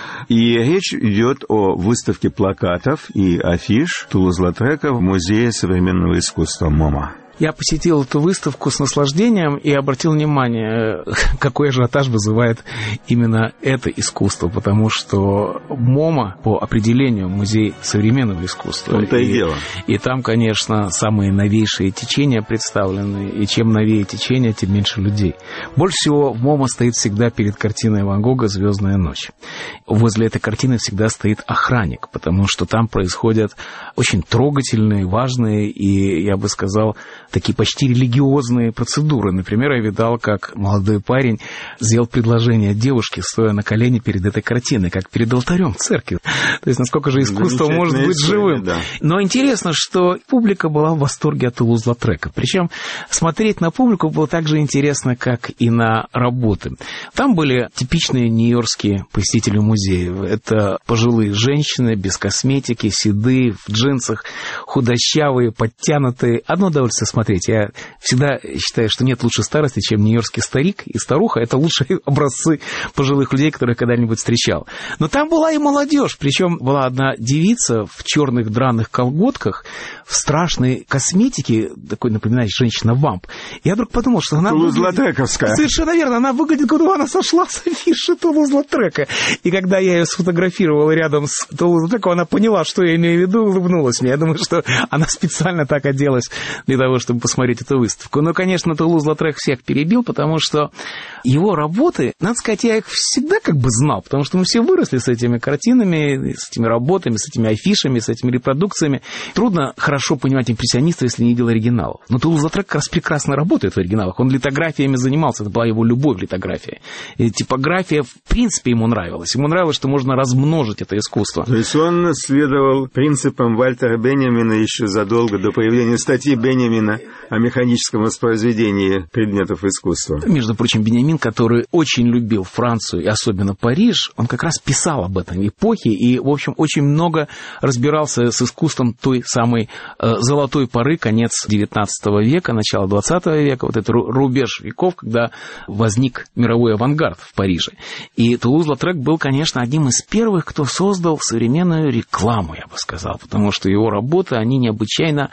И речь идет о выставке плакатов и афиш Тулуз-Латрека в Музее современного искусства МОМА. Я посетил эту выставку с наслаждением и обратил внимание, какой ажиотаж вызывает именно это искусство, потому что МОМА по определению музей современного искусства. Это и, и дело. И там, конечно, самые новейшие течения представлены, и чем новее течение, тем меньше людей. Больше всего в МОМА стоит всегда перед картиной Ван Гога «Звездная ночь». Возле этой картины всегда стоит охранник, потому что там происходят очень трогательные, важные и, я бы сказал, такие почти религиозные процедуры. Например, я видал, как молодой парень сделал предложение девушке, стоя на колене перед этой картиной, как перед алтарем в церкви. То есть, насколько же искусство может быть история, живым. Да. Но интересно, что публика была в восторге от Тулуз-Латрека. Причем смотреть на публику было так же интересно, как и на работы. Там были типичные нью-йоркские посетители музея. Это пожилые женщины, без косметики, седые, в джинсах, худощавые, подтянутые. Одно удовольствие смотреть. Я всегда считаю, что нет лучше старости, чем нью-йоркский старик и старуха. Это лучшие образцы пожилых людей, которые я когда-нибудь встречал. Но там была и молодежь. Причем была одна девица в черных драных колготках, в страшной косметике, такой, напоминающей женщина-вамп. Я вдруг подумал, что она... Тулуз-Латрековская. Совершенно верно. Она выглядит, как будто она сошла с афиши Тулуз-Латрека. И когда я ее сфотографировал рядом с Тулуз-Латреком, она поняла, что я имею в виду, и улыбнулась мне. Я думаю, что она специально так оделась для того, чтобы посмотреть эту выставку. Но, конечно, Тулуз-Латрек всех перебил, потому что его работы, надо сказать, я их всегда как бы знал, потому что мы все выросли с этими картинами, с этими работами, с этими афишами, с этими репродукциями. Трудно хорошо понимать импрессионистов, если не видел оригиналов. Но Тулуз-Латрек как раз прекрасно работает в оригиналах. Он литографиями занимался, это была его любовь литография. И типография, в принципе, ему нравилась. Ему нравилось, что можно размножить это искусство. То есть он следовал принципам Вальтера Беньямина еще задолго до появления статьи Беньямина о механическом воспроизведении предметов искусства. Между прочим, Беньямин, который очень любил Францию и особенно Париж, он как раз писал об этом эпохе и, в общем, очень много разбирался с искусством той самой э, золотой поры, конец девятнадцатого века, начало двадцатого века, вот этот рубеж веков, когда возник мировой авангард в Париже. И Тулуз-Латрек был, конечно, одним из первых, кто создал современную рекламу, я бы сказал, потому что его работы, они необычайно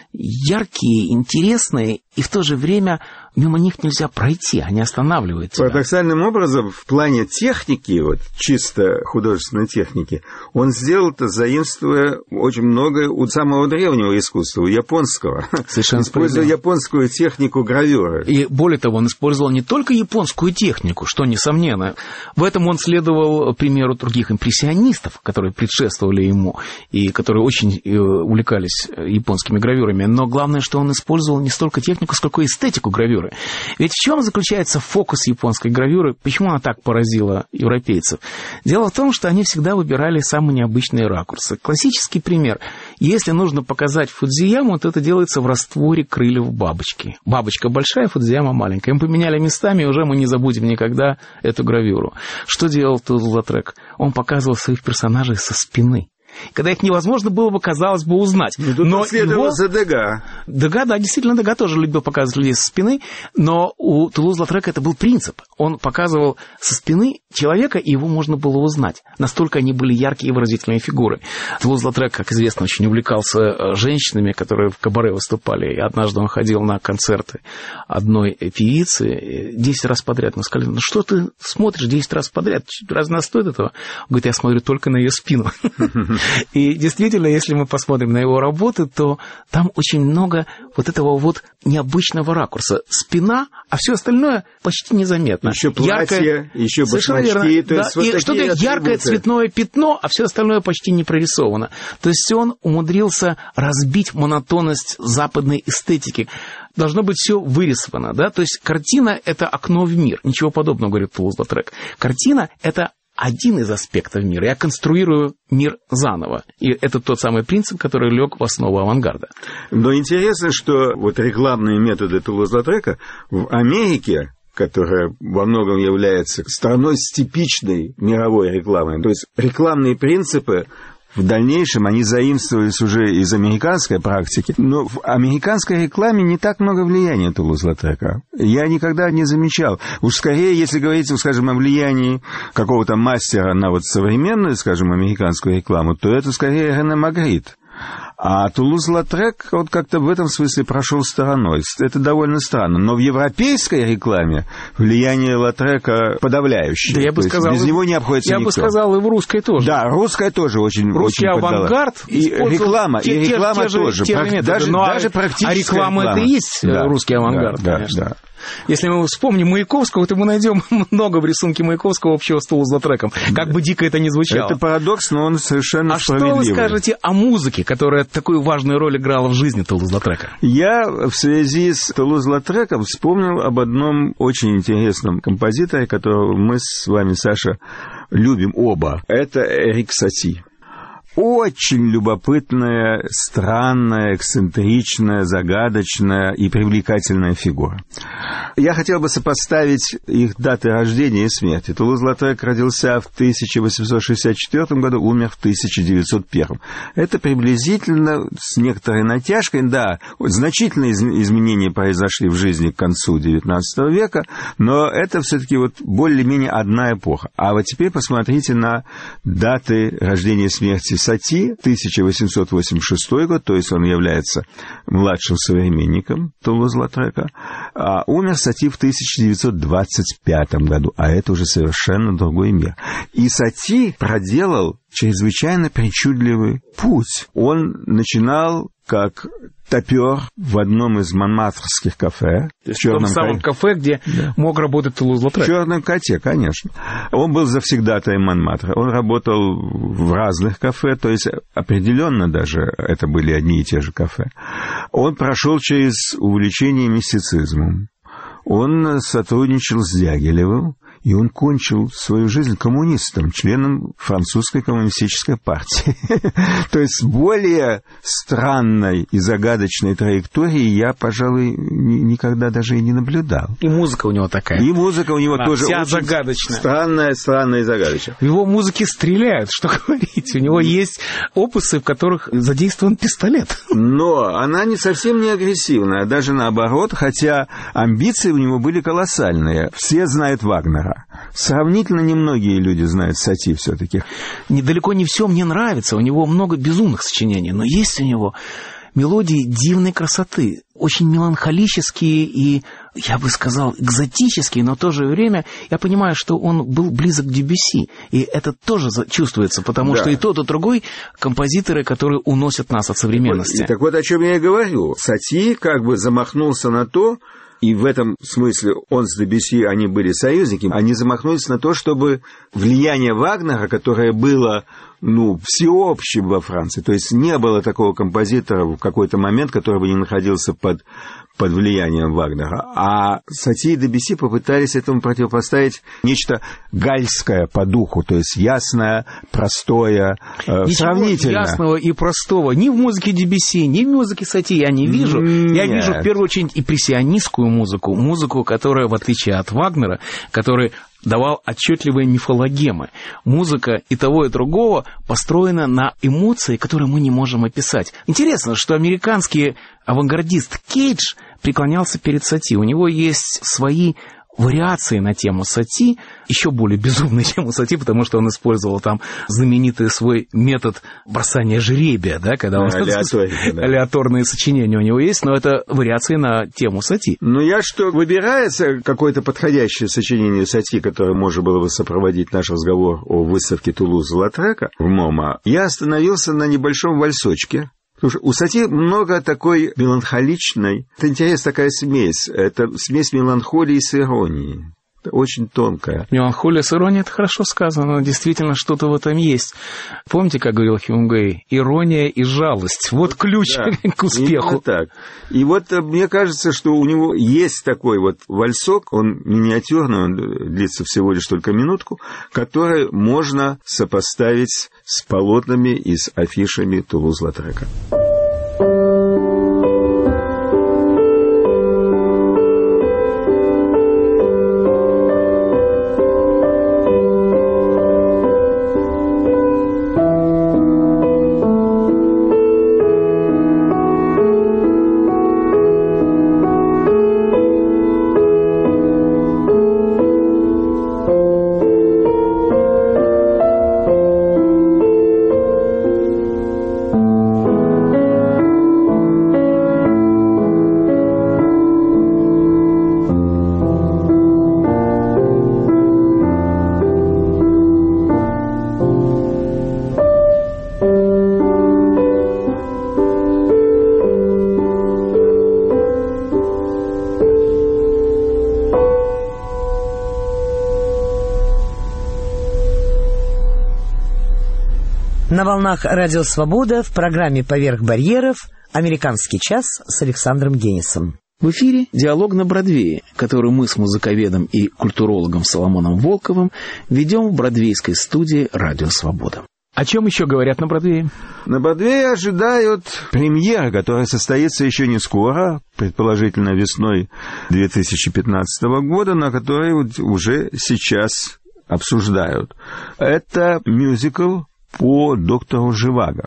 яркие, интересные, и в то же время мимо них нельзя пройти, они останавливают тебя. Парадоксальным образом, в плане техники, вот чисто художественной техники, он сделал это, заимствуя очень многое у самого древнего искусства, у японского. Совершенно используя японскую технику гравюры. И более того, он использовал не только японскую технику, что несомненно. В этом он следовал примеру других импрессионистов, которые предшествовали ему, и которые очень увлекались японскими гравюрами. Но главное, что он использовал не столько технику, сколько эстетику гравюры. Ведь в чем заключается фокус японской гравюры? Почему она так поразила европейцев? Дело в том, что они всегда выбирали самые необычные ракурсы. Классический пример. Если нужно показать Фудзияму, то это делается в растворе крыльев бабочки. Бабочка большая, Фудзияма маленькая. Им поменяли местами, и уже мы не забудем никогда эту гравюру. Что делал Тулуз-Латрек? Он показывал своих персонажей со спины. Когда их невозможно было бы, казалось бы, узнать. Ну, но его... за Дега. Дега, да, действительно, Дега тоже любил показывать людей со спины, но у Тулуз-Латрека это был принцип. Он показывал со спины человека, и его можно было узнать. Настолько они были яркие и выразительные фигуры. Тулуз-Латрек, как известно, очень увлекался женщинами, которые в кабаре выступали. И однажды он ходил на концерты одной певицы десять раз подряд. Мы сказали, ну что ты смотришь десять раз подряд? Разве она стоит этого? Он говорит, я смотрю только на ее спину. И действительно, если мы посмотрим на его работы, то там очень много много вот этого вот необычного ракурса. Спина, а все остальное почти незаметно. Еще платье, яркое, еще башмачки. То есть да, вот и что-то атрибуты. Яркое цветное пятно, а все остальное почти не прорисовано. То есть он умудрился разбить монотонность западной эстетики. Должно быть все вырисовано, да? То есть картина — это окно в мир. Ничего подобного, говорит Тулуз-Лаутрек. Картина — это один из аспектов мира. Я конструирую мир заново. И это тот самый принцип, который лег в основу авангарда. Но интересно, что вот рекламные методы Тулуз-Лаутрека в Америке, которая во многом является страной с типичной мировой рекламой, то есть рекламные принципы в дальнейшем они заимствовались уже из американской практики, но в американской рекламе не так много влияния Тулуз-Лаутрека. Я никогда не замечал. Уж скорее, если говорить, скажем, о влиянии какого-то мастера на вот современную, скажем, американскую рекламу, то это скорее Рене Магрит. А Тулуз-Лаутрек вот как-то в этом смысле прошел стороной. Это довольно странно. Но в европейской рекламе влияние Лаутрека подавляющее. Да, я бы сказал, без и... него не обходится я никто. Я бы сказал, и в русской тоже. Да, русская тоже очень Русский очень авангард. И реклама, те, и реклама те, те тоже. Те Прак... же, даже, но, даже практическая а реклама, реклама. Это и есть да, русский авангард, да, конечно. Да, да. Если мы вспомним Маяковского, то мы найдем много в рисунке Маяковского общего с Тулуз-Лаутреком. Как бы дико это ни звучало. Это парадокс, но он совершенно а справедливый. А что вы скажете о музыке, которая такую важную роль играла в жизни Тулуз-Лаутрека? Я в связи с Тулуз-Лаутреком вспомнил об одном очень интересном композиторе, которого мы с вами, Саша, любим оба. Это Эрик Сати. Очень любопытная, странная, эксцентричная, загадочная и привлекательная фигура. Я хотел бы сопоставить их даты рождения и смерти. Тулуз-Лаутрек родился в тысяча восемьсот шестьдесят четвёртом году, умер в тысяча девятьсот первом. Это приблизительно, с некоторой натяжкой, да, значительные изменения произошли в жизни к концу девятнадцатого века, но это все-таки вот более-менее одна эпоха. А вот теперь посмотрите на даты рождения и смерти Сати, тысяча восемьсот восемьдесят шестой год, то есть он является младшим современником Тулуз-Лаутрека, а умер Сати в тысяча девятьсот двадцать пятом году, а это уже совершенно другой мир. И Сати проделал чрезвычайно причудливый путь. Он начинал как топер в одном из монмартрских кафе. В том самом ко... кафе, где да. мог работать Тулуз-Лаутрек. В «Черном коте», конечно. Он был завсегдатаем Монмартра. Он работал в разных кафе, то есть определенно даже это были одни и те же кафе. Он прошел через увлечение мистицизмом. Он сотрудничал с Дягилевым, и он кончил свою жизнь коммунистом, членом французской коммунистической партии. То есть более странной и загадочной траектории я, пожалуй, никогда даже и не наблюдал. И музыка у него такая. И музыка у него да, тоже вся очень загадочная. Странная, странная и загадочная. В его музыке стреляют, что говорить. У него есть опусы, в которых задействован пистолет. Но она не совсем не агрессивная, даже наоборот, хотя амбиции у него были колоссальные. Все знают Вагнера. Сравнительно немногие люди знают Сати все-таки. Недалеко не все мне нравится. У него много безумных сочинений, но есть у него мелодии дивной красоты, очень меланхолические и, я бы сказал, экзотические, но в то же время я понимаю, что он был близок к Дебюсси, и это тоже чувствуется, потому да. что и тот, и другой композиторы, которые уносят нас от современности. И так вот о чем я и говорю. Сати как бы замахнулся на то, и в этом смысле он с Дебюсси, они были союзники, они замахнулись на то, чтобы влияние Вагнера, которое было, ну, всеобщим во Франции, то есть не было такого композитора в какой-то момент, который бы не находился под, под влиянием Вагнера. А Сати и Дебюсси попытались этому противопоставить нечто гальское по духу, то есть ясное, простое, э, сравнительно. Ясного и простого ни в музыке Дебюсси, ни в музыке Сати я не вижу. Нет. Я вижу в первую очередь импрессионистскую музыку, музыку, которая, в отличие от Вагнера, который давал отчетливые мифологемы. Музыка и того, и другого построена на эмоции, которые мы не можем описать. Интересно, что американский авангардист Кейдж преклонялся перед Сати. У него есть свои вариации на тему Сати, еще более безумные, чем у Сати, потому что он использовал там знаменитый свой метод бросания жребия, да, когда он... Алеаторные сочинения у него есть, но это вариации на тему Сати. Ну, я что, выбирается какое-то подходящее сочинение Сати, которое можно было бы сопроводить наш разговор о выставке Тулуз-Лаутрека в МОМА, я остановился на небольшом вальсочке, Слушай, у сатир много такой меланхоличной. Это интересная такая смесь. Это смесь меланхолии с иронией. Очень тонкая. Меланхолия с иронией — это хорошо сказано, действительно что-то в этом есть. Помните, как говорил Хемингуэй, ирония и жалость — вот ключ да, к успеху. Именно так. И вот мне кажется, что у него есть такой вот вальсок, он миниатюрный, он длится всего лишь только минутку, который можно сопоставить с полотнами и с афишами Тулуз-Латрека. На волнах «Радио Свобода» в программе «Поверх барьеров» «Американский час» с Александром Генисом. В эфире «Диалог на Бродвее», который мы с музыковедом и культурологом Соломоном Волковым ведем в бродвейской студии «Радио Свобода». О чем еще говорят на Бродвее? На Бродвее ожидают премьеры, которая состоится еще не скоро, предположительно весной две тысячи пятнадцатого года, на которой уже сейчас обсуждают. Это мюзикл по доктору Живаго.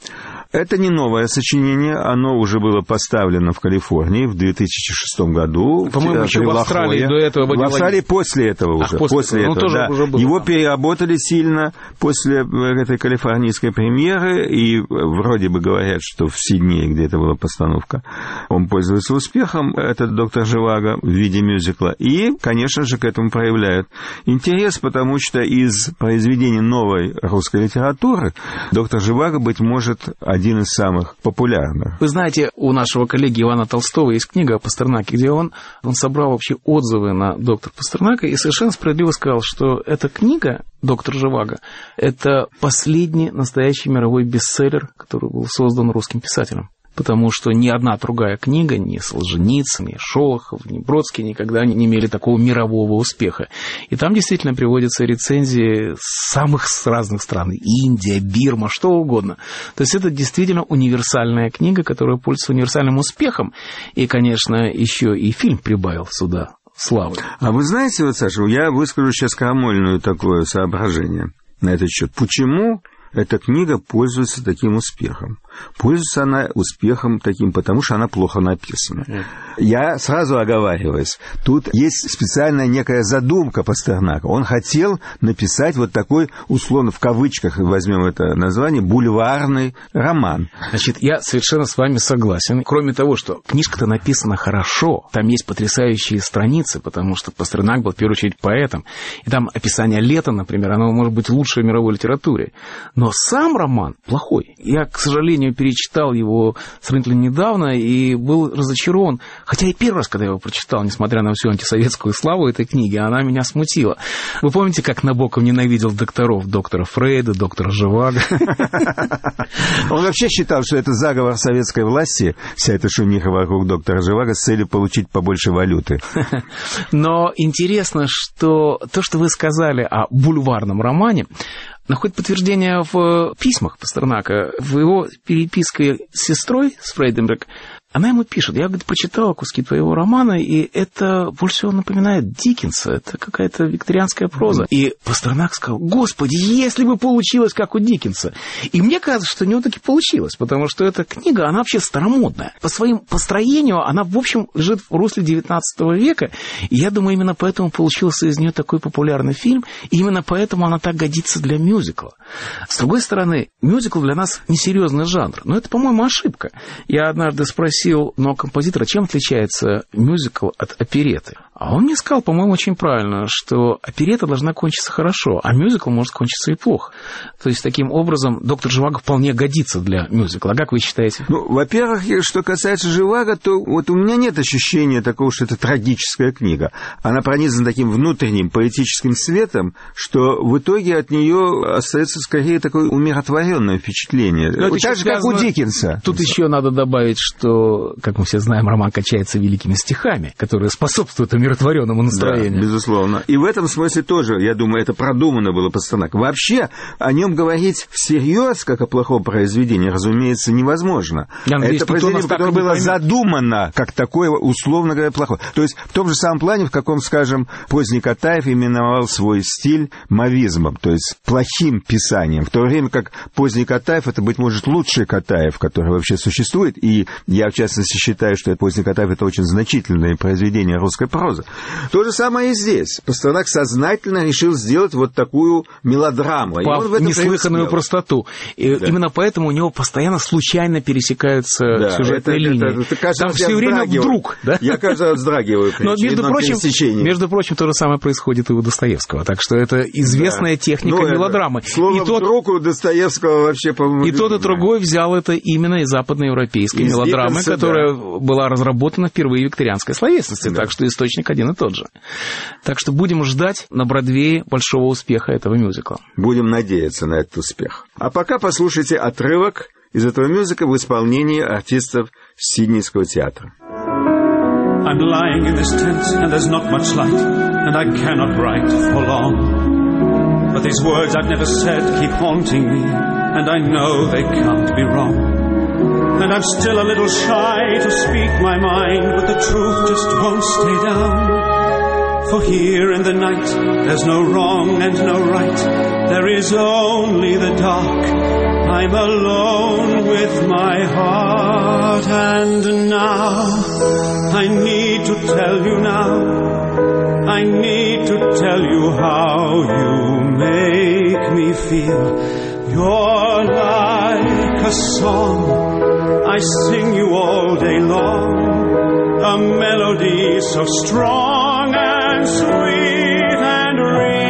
Это не новое сочинение, оно уже было поставлено в Калифорнии в две тысячи шестом году. По-моему, еще в Австралии до этого. В Австралии после этого уже. Ах, после, после этого, этого да. уже было, Его да. переработали сильно после этой калифорнийской премьеры, и вроде бы говорят, что в Сиднее, где это была постановка, он пользуется успехом, этот доктор Живаго, в виде мюзикла. И, конечно же, к этому проявляют интерес, потому что из произведений новой русской литературы доктор Живаго, быть может, один из самых популярных. Вы знаете, у нашего коллеги Ивана Толстого есть книга о Пастернаке, где он, он собрал вообще отзывы на доктора Пастернака и совершенно справедливо сказал, что эта книга «Доктор Живаго» — это последний настоящий мировой бестселлер, который был создан русским писателем. Потому что ни одна другая книга, ни Солженицын, ни Шолохов, ни Бродский никогда не имели такого мирового успеха. И там действительно приводятся рецензии самых разных стран. Индия, Бирма, что угодно. То есть это действительно универсальная книга, которая пользуется универсальным успехом. И, конечно, еще и фильм прибавил сюда славы. А вы знаете, вот, Саша, я выскажу сейчас крамольное такое соображение на этот счет. Почему эта книга пользуется таким успехом? Пользуется она успехом таким, потому что она плохо написана. Mm. Я сразу оговариваюсь. Тут есть специальная некая задумка Пастернака. Он хотел написать вот такой, условно, в кавычках, возьмем это название, бульварный роман. Значит, я совершенно с вами согласен. Кроме того, что книжка-то написана хорошо, там есть потрясающие страницы, потому что Пастернак был, в первую очередь, поэтом. И там описание лета, например, оно может быть лучше в мировой литературе. Но сам роман плохой. Я, к сожалению, перечитал его сравнительно недавно и был разочарован. Хотя и первый раз, когда я его прочитал, несмотря на всю антисоветскую славу этой книги, она меня смутила. Вы помните, как Набоков ненавидел докторов? Доктора Фрейда, доктора Живаго. Он вообще считал, что это заговор советской власти, вся эта шумиха вокруг доктора Живаго, с целью получить побольше валюты. Но интересно, что то, что вы сказали о бульварном романе, находит подтверждение в письмах Пастернака, в его переписке с сестрой, с Фрейденберг. Она ему пишет: я, говорит, прочитала куски твоего романа, и это больше всего напоминает Диккенса, это какая-то викторианская проза. Mm-hmm. И Пастернак сказал: господи, если бы получилось, как у Диккенса. И мне кажется, что у него таки получилось, потому что эта книга, она вообще старомодная. По своим построению она, в общем, лежит в русле девятнадцатого века, и я думаю, именно поэтому получился из нее такой популярный фильм, и именно поэтому она так годится для мюзикла. С другой стороны, мюзикл для нас несерьезный жанр, но это, по-моему, ошибка. Я однажды спросил спросил одного композитора, чем отличается мюзикл от опереты. А он мне сказал, по-моему, очень правильно, что оперета должна кончиться хорошо, а мюзикл может кончиться и плохо. То есть, таким образом, доктор Живаго вполне годится для мюзикла. А как вы считаете? Ну, во-первых, что касается Живаго, то вот у меня нет ощущения такого, что это трагическая книга. Она пронизана таким внутренним поэтическим светом, что в итоге от нее остается скорее такое умиротворенное впечатление. Вот так же, как у Диккенса. Тут еще надо добавить, что, как мы все знаем, роман качается великими стихами, которые способствуют умиротворенному настроению. Да, безусловно. И в этом смысле тоже, я думаю, это продумано было Пастернак. Вообще, о нем говорить всерьез, как о плохом произведении, разумеется, невозможно. Я надеюсь, это произведение, которое было поймет. задумано как такое, условно говоря, плохое. То есть в том же самом плане, в каком, скажем, поздний Катаев именовал свой стиль мавизмом, то есть плохим писанием, в то время как поздний Катаев — это, быть может, лучший Катаев, который вообще существует, и я, в частности, считаю, что поздний Катаев — это очень значительное произведение русской прозы. То же самое и здесь. Пастернак сознательно решил сделать вот такую мелодраму. По неслыханную простоту. И да. Именно поэтому у него постоянно случайно пересекаются да, сюжетные это, линии. Это, это, кажется, там все время вдруг. Да? Я, кажется, вздрагиваю при очередном пересечении. Между прочим, то же самое происходит и у Достоевского. Так что это известная да. техника ну, мелодрамы. Слово и тот, вдруг у Достоевского вообще, по-моему... И тот, и другой взял это именно из западноевропейской из мелодрамы, Диккенса, которая да. была разработана впервые в викторианской словесности. Да. Так что источник один и тот же. Так что будем ждать на Бродвее большого успеха этого мюзикла. Будем надеяться на этот успех. А пока послушайте отрывок из этого мюзикла в исполнении артистов Сиднейского театра. I'm lying in this tent and there's not much light and I cannot write for long. But these words I've never said keep haunting me and I know they can't be wrong. And I'm still a little shy to speak my mind, but the truth just won't stay down. For here in the night there's no wrong and no right, there is only the dark. I'm alone with my heart, and now I need to tell you now, I need to tell you how you make me feel. You're like a song, I sing you all day long, a melody so strong and sweet and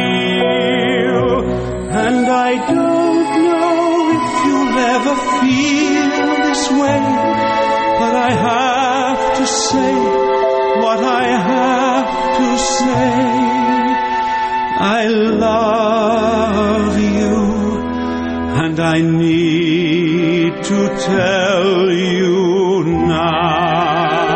real. And I don't know if you'll ever feel this way, but I have to say what I have to say. I love you, and I need to tell you now.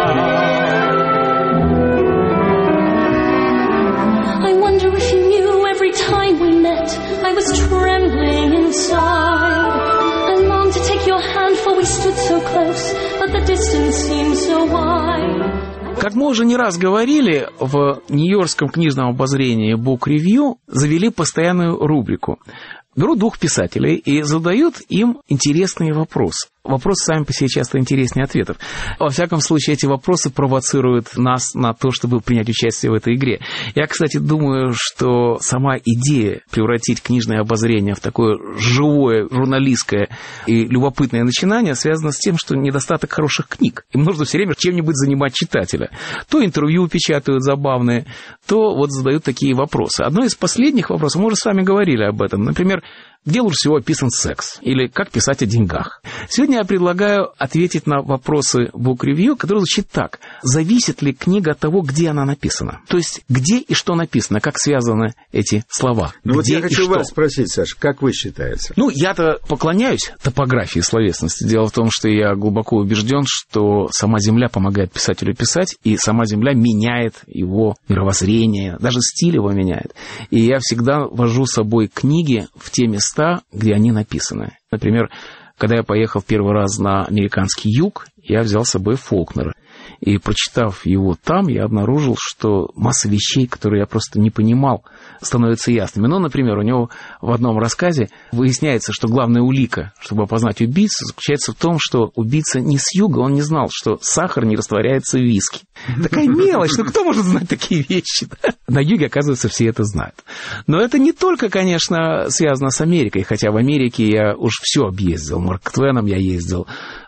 I wonder if you knew every time we met I was trembling inside. I longed to take your hand, for we stood so close, but the distance seemed so wide. Как мы уже не раз говорили, в Нью-Йоркском книжном обозрении Book Review завели постоянную рубрику. Берут двух писателей и задают им интересные вопросы. Вопросы сами по себе часто интереснее ответов. Во всяком случае, эти вопросы провоцируют нас на то, чтобы принять участие в этой игре. Я, кстати, думаю, что сама идея превратить книжное обозрение в такое живое, журналистское и любопытное начинание связана с тем, что недостаток хороших книг. Им нужно все время чем-нибудь занимать читателя. То интервью печатают забавные, то вот задают такие вопросы. Одно из последних вопросов, мы уже с вами говорили об этом, например, где лучше всего описан секс? Или как писать о деньгах? Сегодня я предлагаю ответить на вопросы Book Review, которые звучат так. Зависит ли книга от того, где она написана? То есть, где и что написано, как связаны эти слова? Ну вот я хочу что? вас спросить, Саша, как вы считаете? Ну, я-то поклоняюсь топографии словесности. Дело в том, что я глубоко убежден, что сама Земля помогает писателю писать, и сама Земля меняет его мировоззрение, даже стиль его меняет. И я всегда вожу с собой книги в те места, где они написаны. Например, когда я поехал в первый раз на американский юг, я взял с собой Фолкнера. И, прочитав его там, я обнаружил, что масса вещей, которые я просто не понимал, становятся ясными. Ну, например, у него в одном рассказе выясняется, что главная улика, чтобы опознать убийцу, заключается в том, что убийца не с юга, он не знал, что сахар не растворяется в виски. Такая мелочь, ну кто может знать такие вещи? Да? На юге, оказывается, все это знают. Но это не только, конечно, связано с Америкой, хотя в Америке я уж все объездил. Марк Твеном я ездил,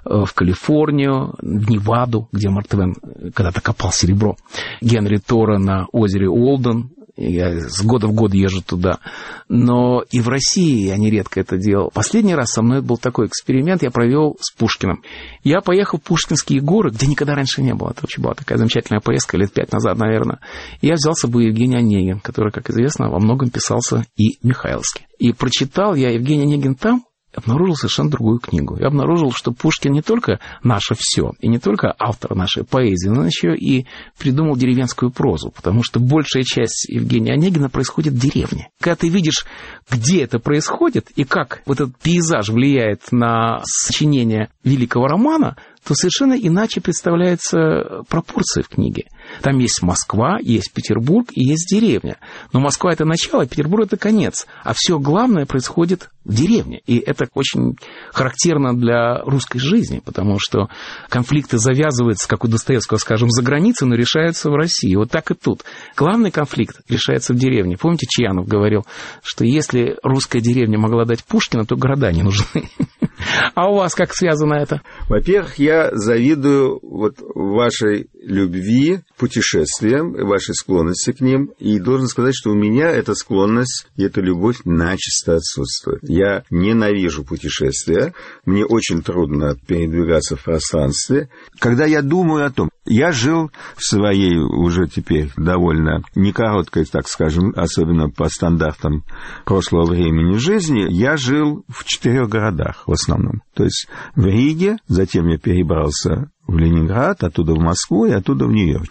в Калифорнию, в Неваду, где Марк Твен когда-то копал серебро, Генри Тора на озере Уолден. Я с года в год езжу туда. Но и в России я нередко это делал. Последний раз со мной был такой эксперимент, я провел с Пушкиным. Я поехал в Пушкинские горы, где никогда раньше не было. Это вообще была такая замечательная поездка, лет пять назад, наверное. И я взял с собой Евгений Онегин, который, как известно, во многом писался и Михайловски. И прочитал я Евгений Онегин там, обнаружил совершенно другую книгу. Я обнаружил, что Пушкин не только наше все, и не только автор нашей поэзии, но еще и придумал деревенскую прозу, потому что большая часть Евгения Онегина происходит в деревне. Когда ты видишь, где это происходит, и как вот этот пейзаж влияет на сочинение великого романа, то совершенно иначе представляются пропорции в книге. Там есть Москва, есть Петербург и есть деревня. Но Москва – это начало, Петербург – это конец. А все главное происходит в деревне. И это очень характерно для русской жизни, потому что конфликты завязываются, как у Достоевского, скажем, за границей, но решаются в России. Вот так и тут. Главный конфликт решается в деревне. Помните, Чаянов говорил, что если русская деревня могла дать Пушкина, то города не нужны. А у вас как связано это? Во-первых, я завидую вот вашей любви к путешествиям, вашей склонности к ним. И должен сказать, что у меня эта склонность и эта любовь начисто отсутствует. Я ненавижу путешествия. Мне очень трудно передвигаться в пространстве. Когда я думаю о том, я жил в своей уже теперь довольно некороткой, так скажем, особенно по стандартам прошлого времени жизни, я жил в четырех городах в основном. То есть в Риге, затем я перебрался в Ленинград, оттуда в Москву и оттуда в Нью-Йорк.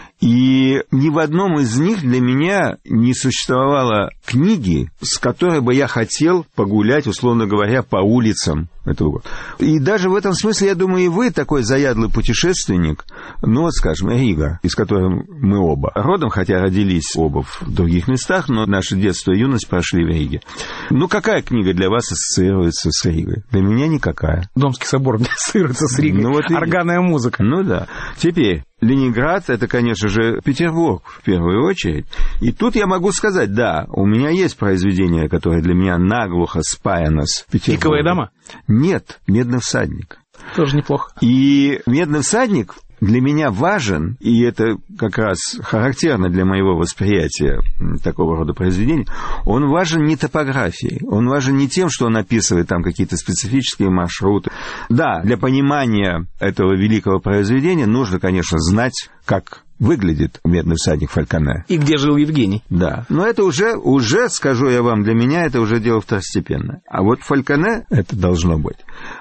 И ни в одном из них для меня не существовало книги, с которой бы я хотел погулять, условно говоря, по улицам этого города. И даже в этом смысле, я думаю, и вы такой заядлый путешественник, ну, вот, скажем, Рига, из которой мы оба родом, хотя родились оба в других местах, но наше детство и юность прошли в Риге. Ну, какая книга для вас ассоциируется с Ригой? Для меня никакая. Домский собор ассоциируется с Ригой. Ну, вот органная музыка. Ну, да. Теперь... Ленинград – это, конечно же, Петербург в первую очередь. И тут я могу сказать, да, у меня есть произведение, которое для меня наглухо спаяно с Петербургом. «Пиковая дама»? Нет, «Медный всадник». Тоже неплохо. И «Медный всадник» для меня важен, и это как раз характерно для моего восприятия такого рода произведений, он важен не топографией, он важен не тем, что он описывает там какие-то специфические маршруты. Да, для понимания этого великого произведения нужно, конечно, знать, как выглядит «Медный всадник» Фальконе. И где жил Евгений. Да, но это уже, уже, скажу я вам, для меня это уже дело второстепенное. А вот Фальконе это должно быть.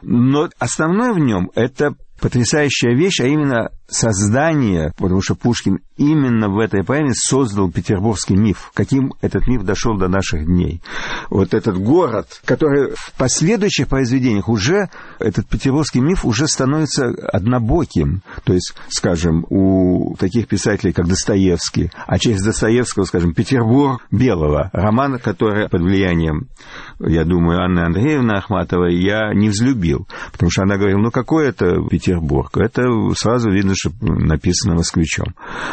Но основное в нем это потрясающая вещь, а именно создание, потому что Пушкин именно в этой поэме создал петербургский миф, каким этот миф дошел до наших дней. Вот этот город, который в последующих произведениях уже, этот петербургский миф уже становится однобоким. То есть, скажем, у таких писателей, как Достоевский, а через Достоевского, скажем, «Петербург белого», роман, который под влиянием, я думаю, Анны Андреевны Ахматовой я не взлюбил, потому что она говорила, ну какой это Петербург? Это сразу видно, что написано москвичом.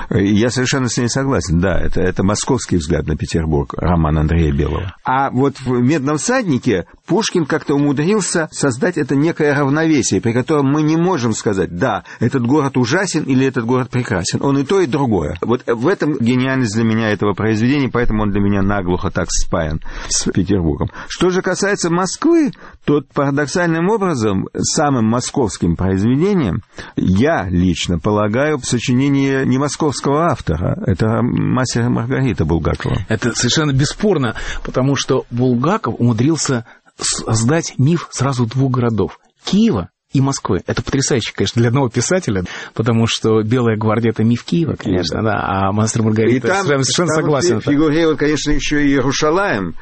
Я совершенно с ней согласен. Да, это, это московский взгляд на Петербург, роман Андрея Белого. А вот в «Медном всаднике» Пушкин как-то умудрился создать это некое равновесие, при котором мы не можем сказать, да, этот город ужасен или этот город прекрасен. Он и то, и другое. Вот в этом гениальность для меня этого произведения, поэтому он для меня наглухо так спаян с Петербургом. Что же касается Москвы, то парадоксальным образом самым московским произведением я лично полагаю сочинение не московского автора. Это «Мастер и Маргарита» Булгакова. Это совершенно бесспорно, потому что Булгаков умудрился создать миф сразу двух городов – Киева и Москвы. Это потрясающе, конечно, для одного писателя, потому что «Белая гвардия» — это миф Киева, конечно, да, а «Мастер и Маргарита» там, совершенно там согласен. Фигурирует, конечно, еще и Иерушалаим,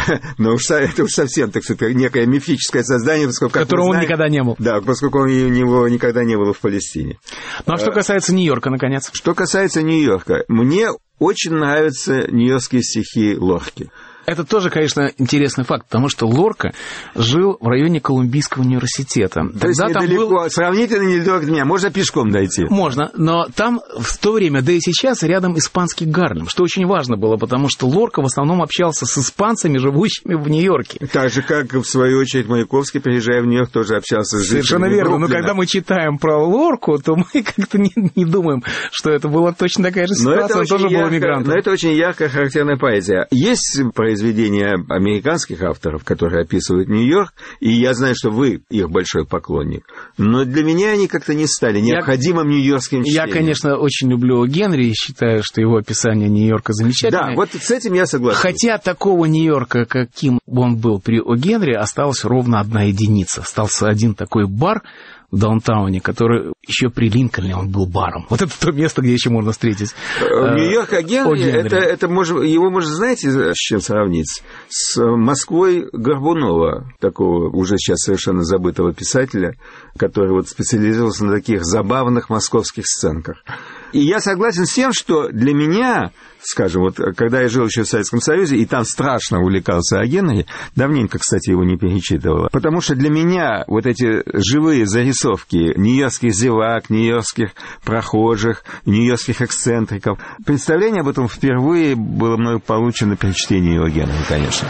но уж это уж совсем, так сказать, некое мифическое создание, поскольку... Которого он знаем, никогда не был. Да, поскольку у него никогда не было в Палестине. Ну, а что касается Нью-Йорка, наконец? Что касается Нью-Йорка, мне очень нравятся нью-йоркские стихи Лорки. Это тоже, конечно, интересный факт, потому что Лорка жил в районе Колумбийского университета. То есть Тогда недалеко, там был... сравнительно недалеко от меня, можно пешком дойти. Можно, но там в то время, да и сейчас, рядом испанский Гарлем, что очень важно было, потому что Лорка в основном общался с испанцами, живущими в Нью-Йорке. Так же, как, в свою очередь, Маяковский, приезжая в Нью-Йорк, тоже общался с жителями Совершенно верно, Бруклина. но когда мы читаем про Лорку, то мы как-то не, не думаем, что это была точно такая же ситуация, он тоже ярко, был эмигрантом. Но это очень яркая, характерная поэзия. Есть произведения американских авторов, которые описывают Нью-Йорк, и я знаю, что вы их большой поклонник, но для меня они как-то не стали необходимым я, нью-йоркским чтением. Я, конечно, очень люблю Генри и считаю, что его описание Нью-Йорка замечательное. Да, вот с этим я согласен. Хотя такого Нью-Йорка, каким он был при О. Генри, осталась ровно одна единица. Остался один такой бар в даунтауне, который еще при Линкольне он был баром. Вот это то место, где еще можно встретить Нью-Йорк О. Генри, Генри. Это, это может, его можно, знаете, с чем сравнить? С Москвой Горбунова, такого уже сейчас совершенно забытого писателя, который вот специализировался на таких забавных московских сценках. И я согласен с тем, что для меня, скажем, вот когда я жил еще в Советском Союзе, и там страшно увлекался О. Генри, давненько, кстати, его не перечитывал, потому что для меня вот эти живые зарисовки нью-йоркских зевак, нью-йоркских прохожих, нью-йоркских эксцентриков, представление об этом впервые было мною получено при чтении О. Генри, конечно.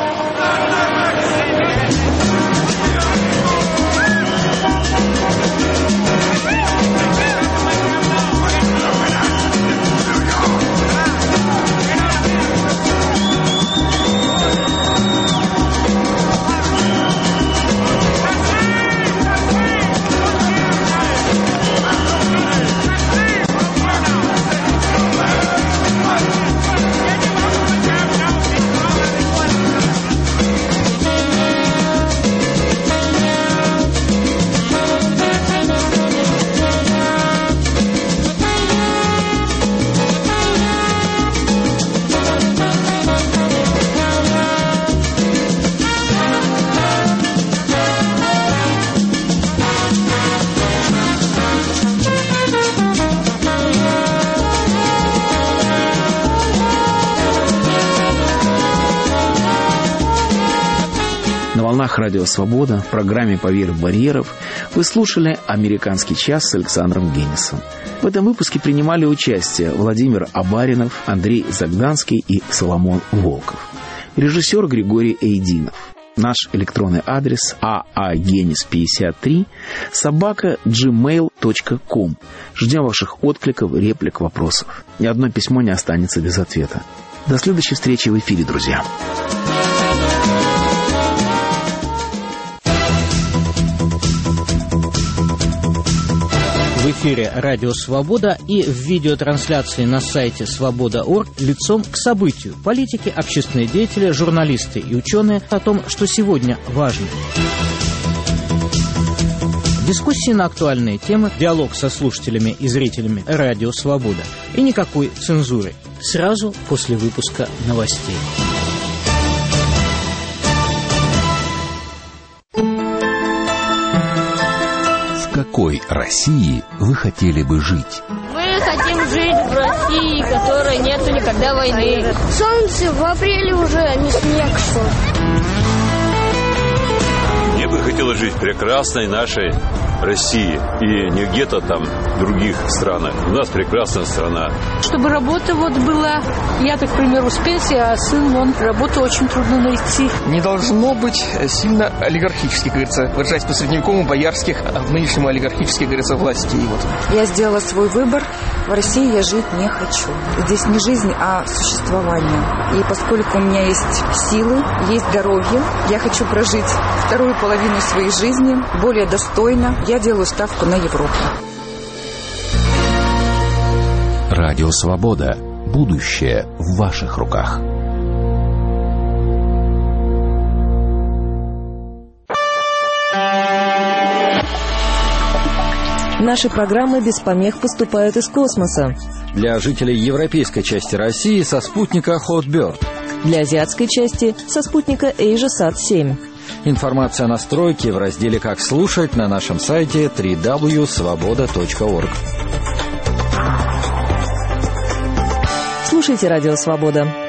Радио «Свобода» в программе «Поверх барьеров» вы слушали «Американский час» с Александром Генисом. В этом выпуске принимали участие Владимир Абаринов, Андрей Загданский и Соломон Волков. Режиссер Григорий Эйдинов. Наш электронный адрес а а генис пятьдесят три собака джи мейл точка ком. Ждем ваших откликов, реплик, вопросов. Ни одно письмо не останется без ответа. До следующей встречи в эфире, друзья. В эфире «Радио Свобода» и в видеотрансляции на сайте свобода точка орг лицом к событию. Политики, общественные деятели, журналисты и ученые о том, что сегодня важно. Дискуссии на актуальные темы, диалог со слушателями и зрителями «Радио Свобода». И никакой цензуры. Сразу после выпуска новостей. В какой России вы хотели бы жить? Мы хотим жить в России, в которой нету никогда войны. Солнце в апреле уже, а не снег, что ли. Мне бы хотелось жить в прекрасной нашей России и не где-то там в других странах. У нас прекрасная страна. Чтобы работа вот была, я, так, к примеру, с пенсии, а сын, он, работу очень трудно найти. Не должно быть сильно олигархически, как говорится, выражаясь по-средневековому, боярских, а в нынешнем олигархических, как говорится, властей. Вот. Я сделала свой выбор. В России я жить не хочу. Здесь не жизнь, а существование. И поскольку у меня есть силы, есть здоровье, я хочу прожить вторую половину своей жизни более достойно. Я делаю ставку на Европу. Радио «Свобода». Будущее в ваших руках. Наши программы без помех поступают из космоса. Для жителей европейской части России со спутника Hotbird. Для азиатской части со спутника AsiaSat семь. Информация о настройке в разделе «Как слушать» на нашем сайте дабл ю дабл ю дабл ю точка свобода точка орг. Слушайте «Радио Свобода».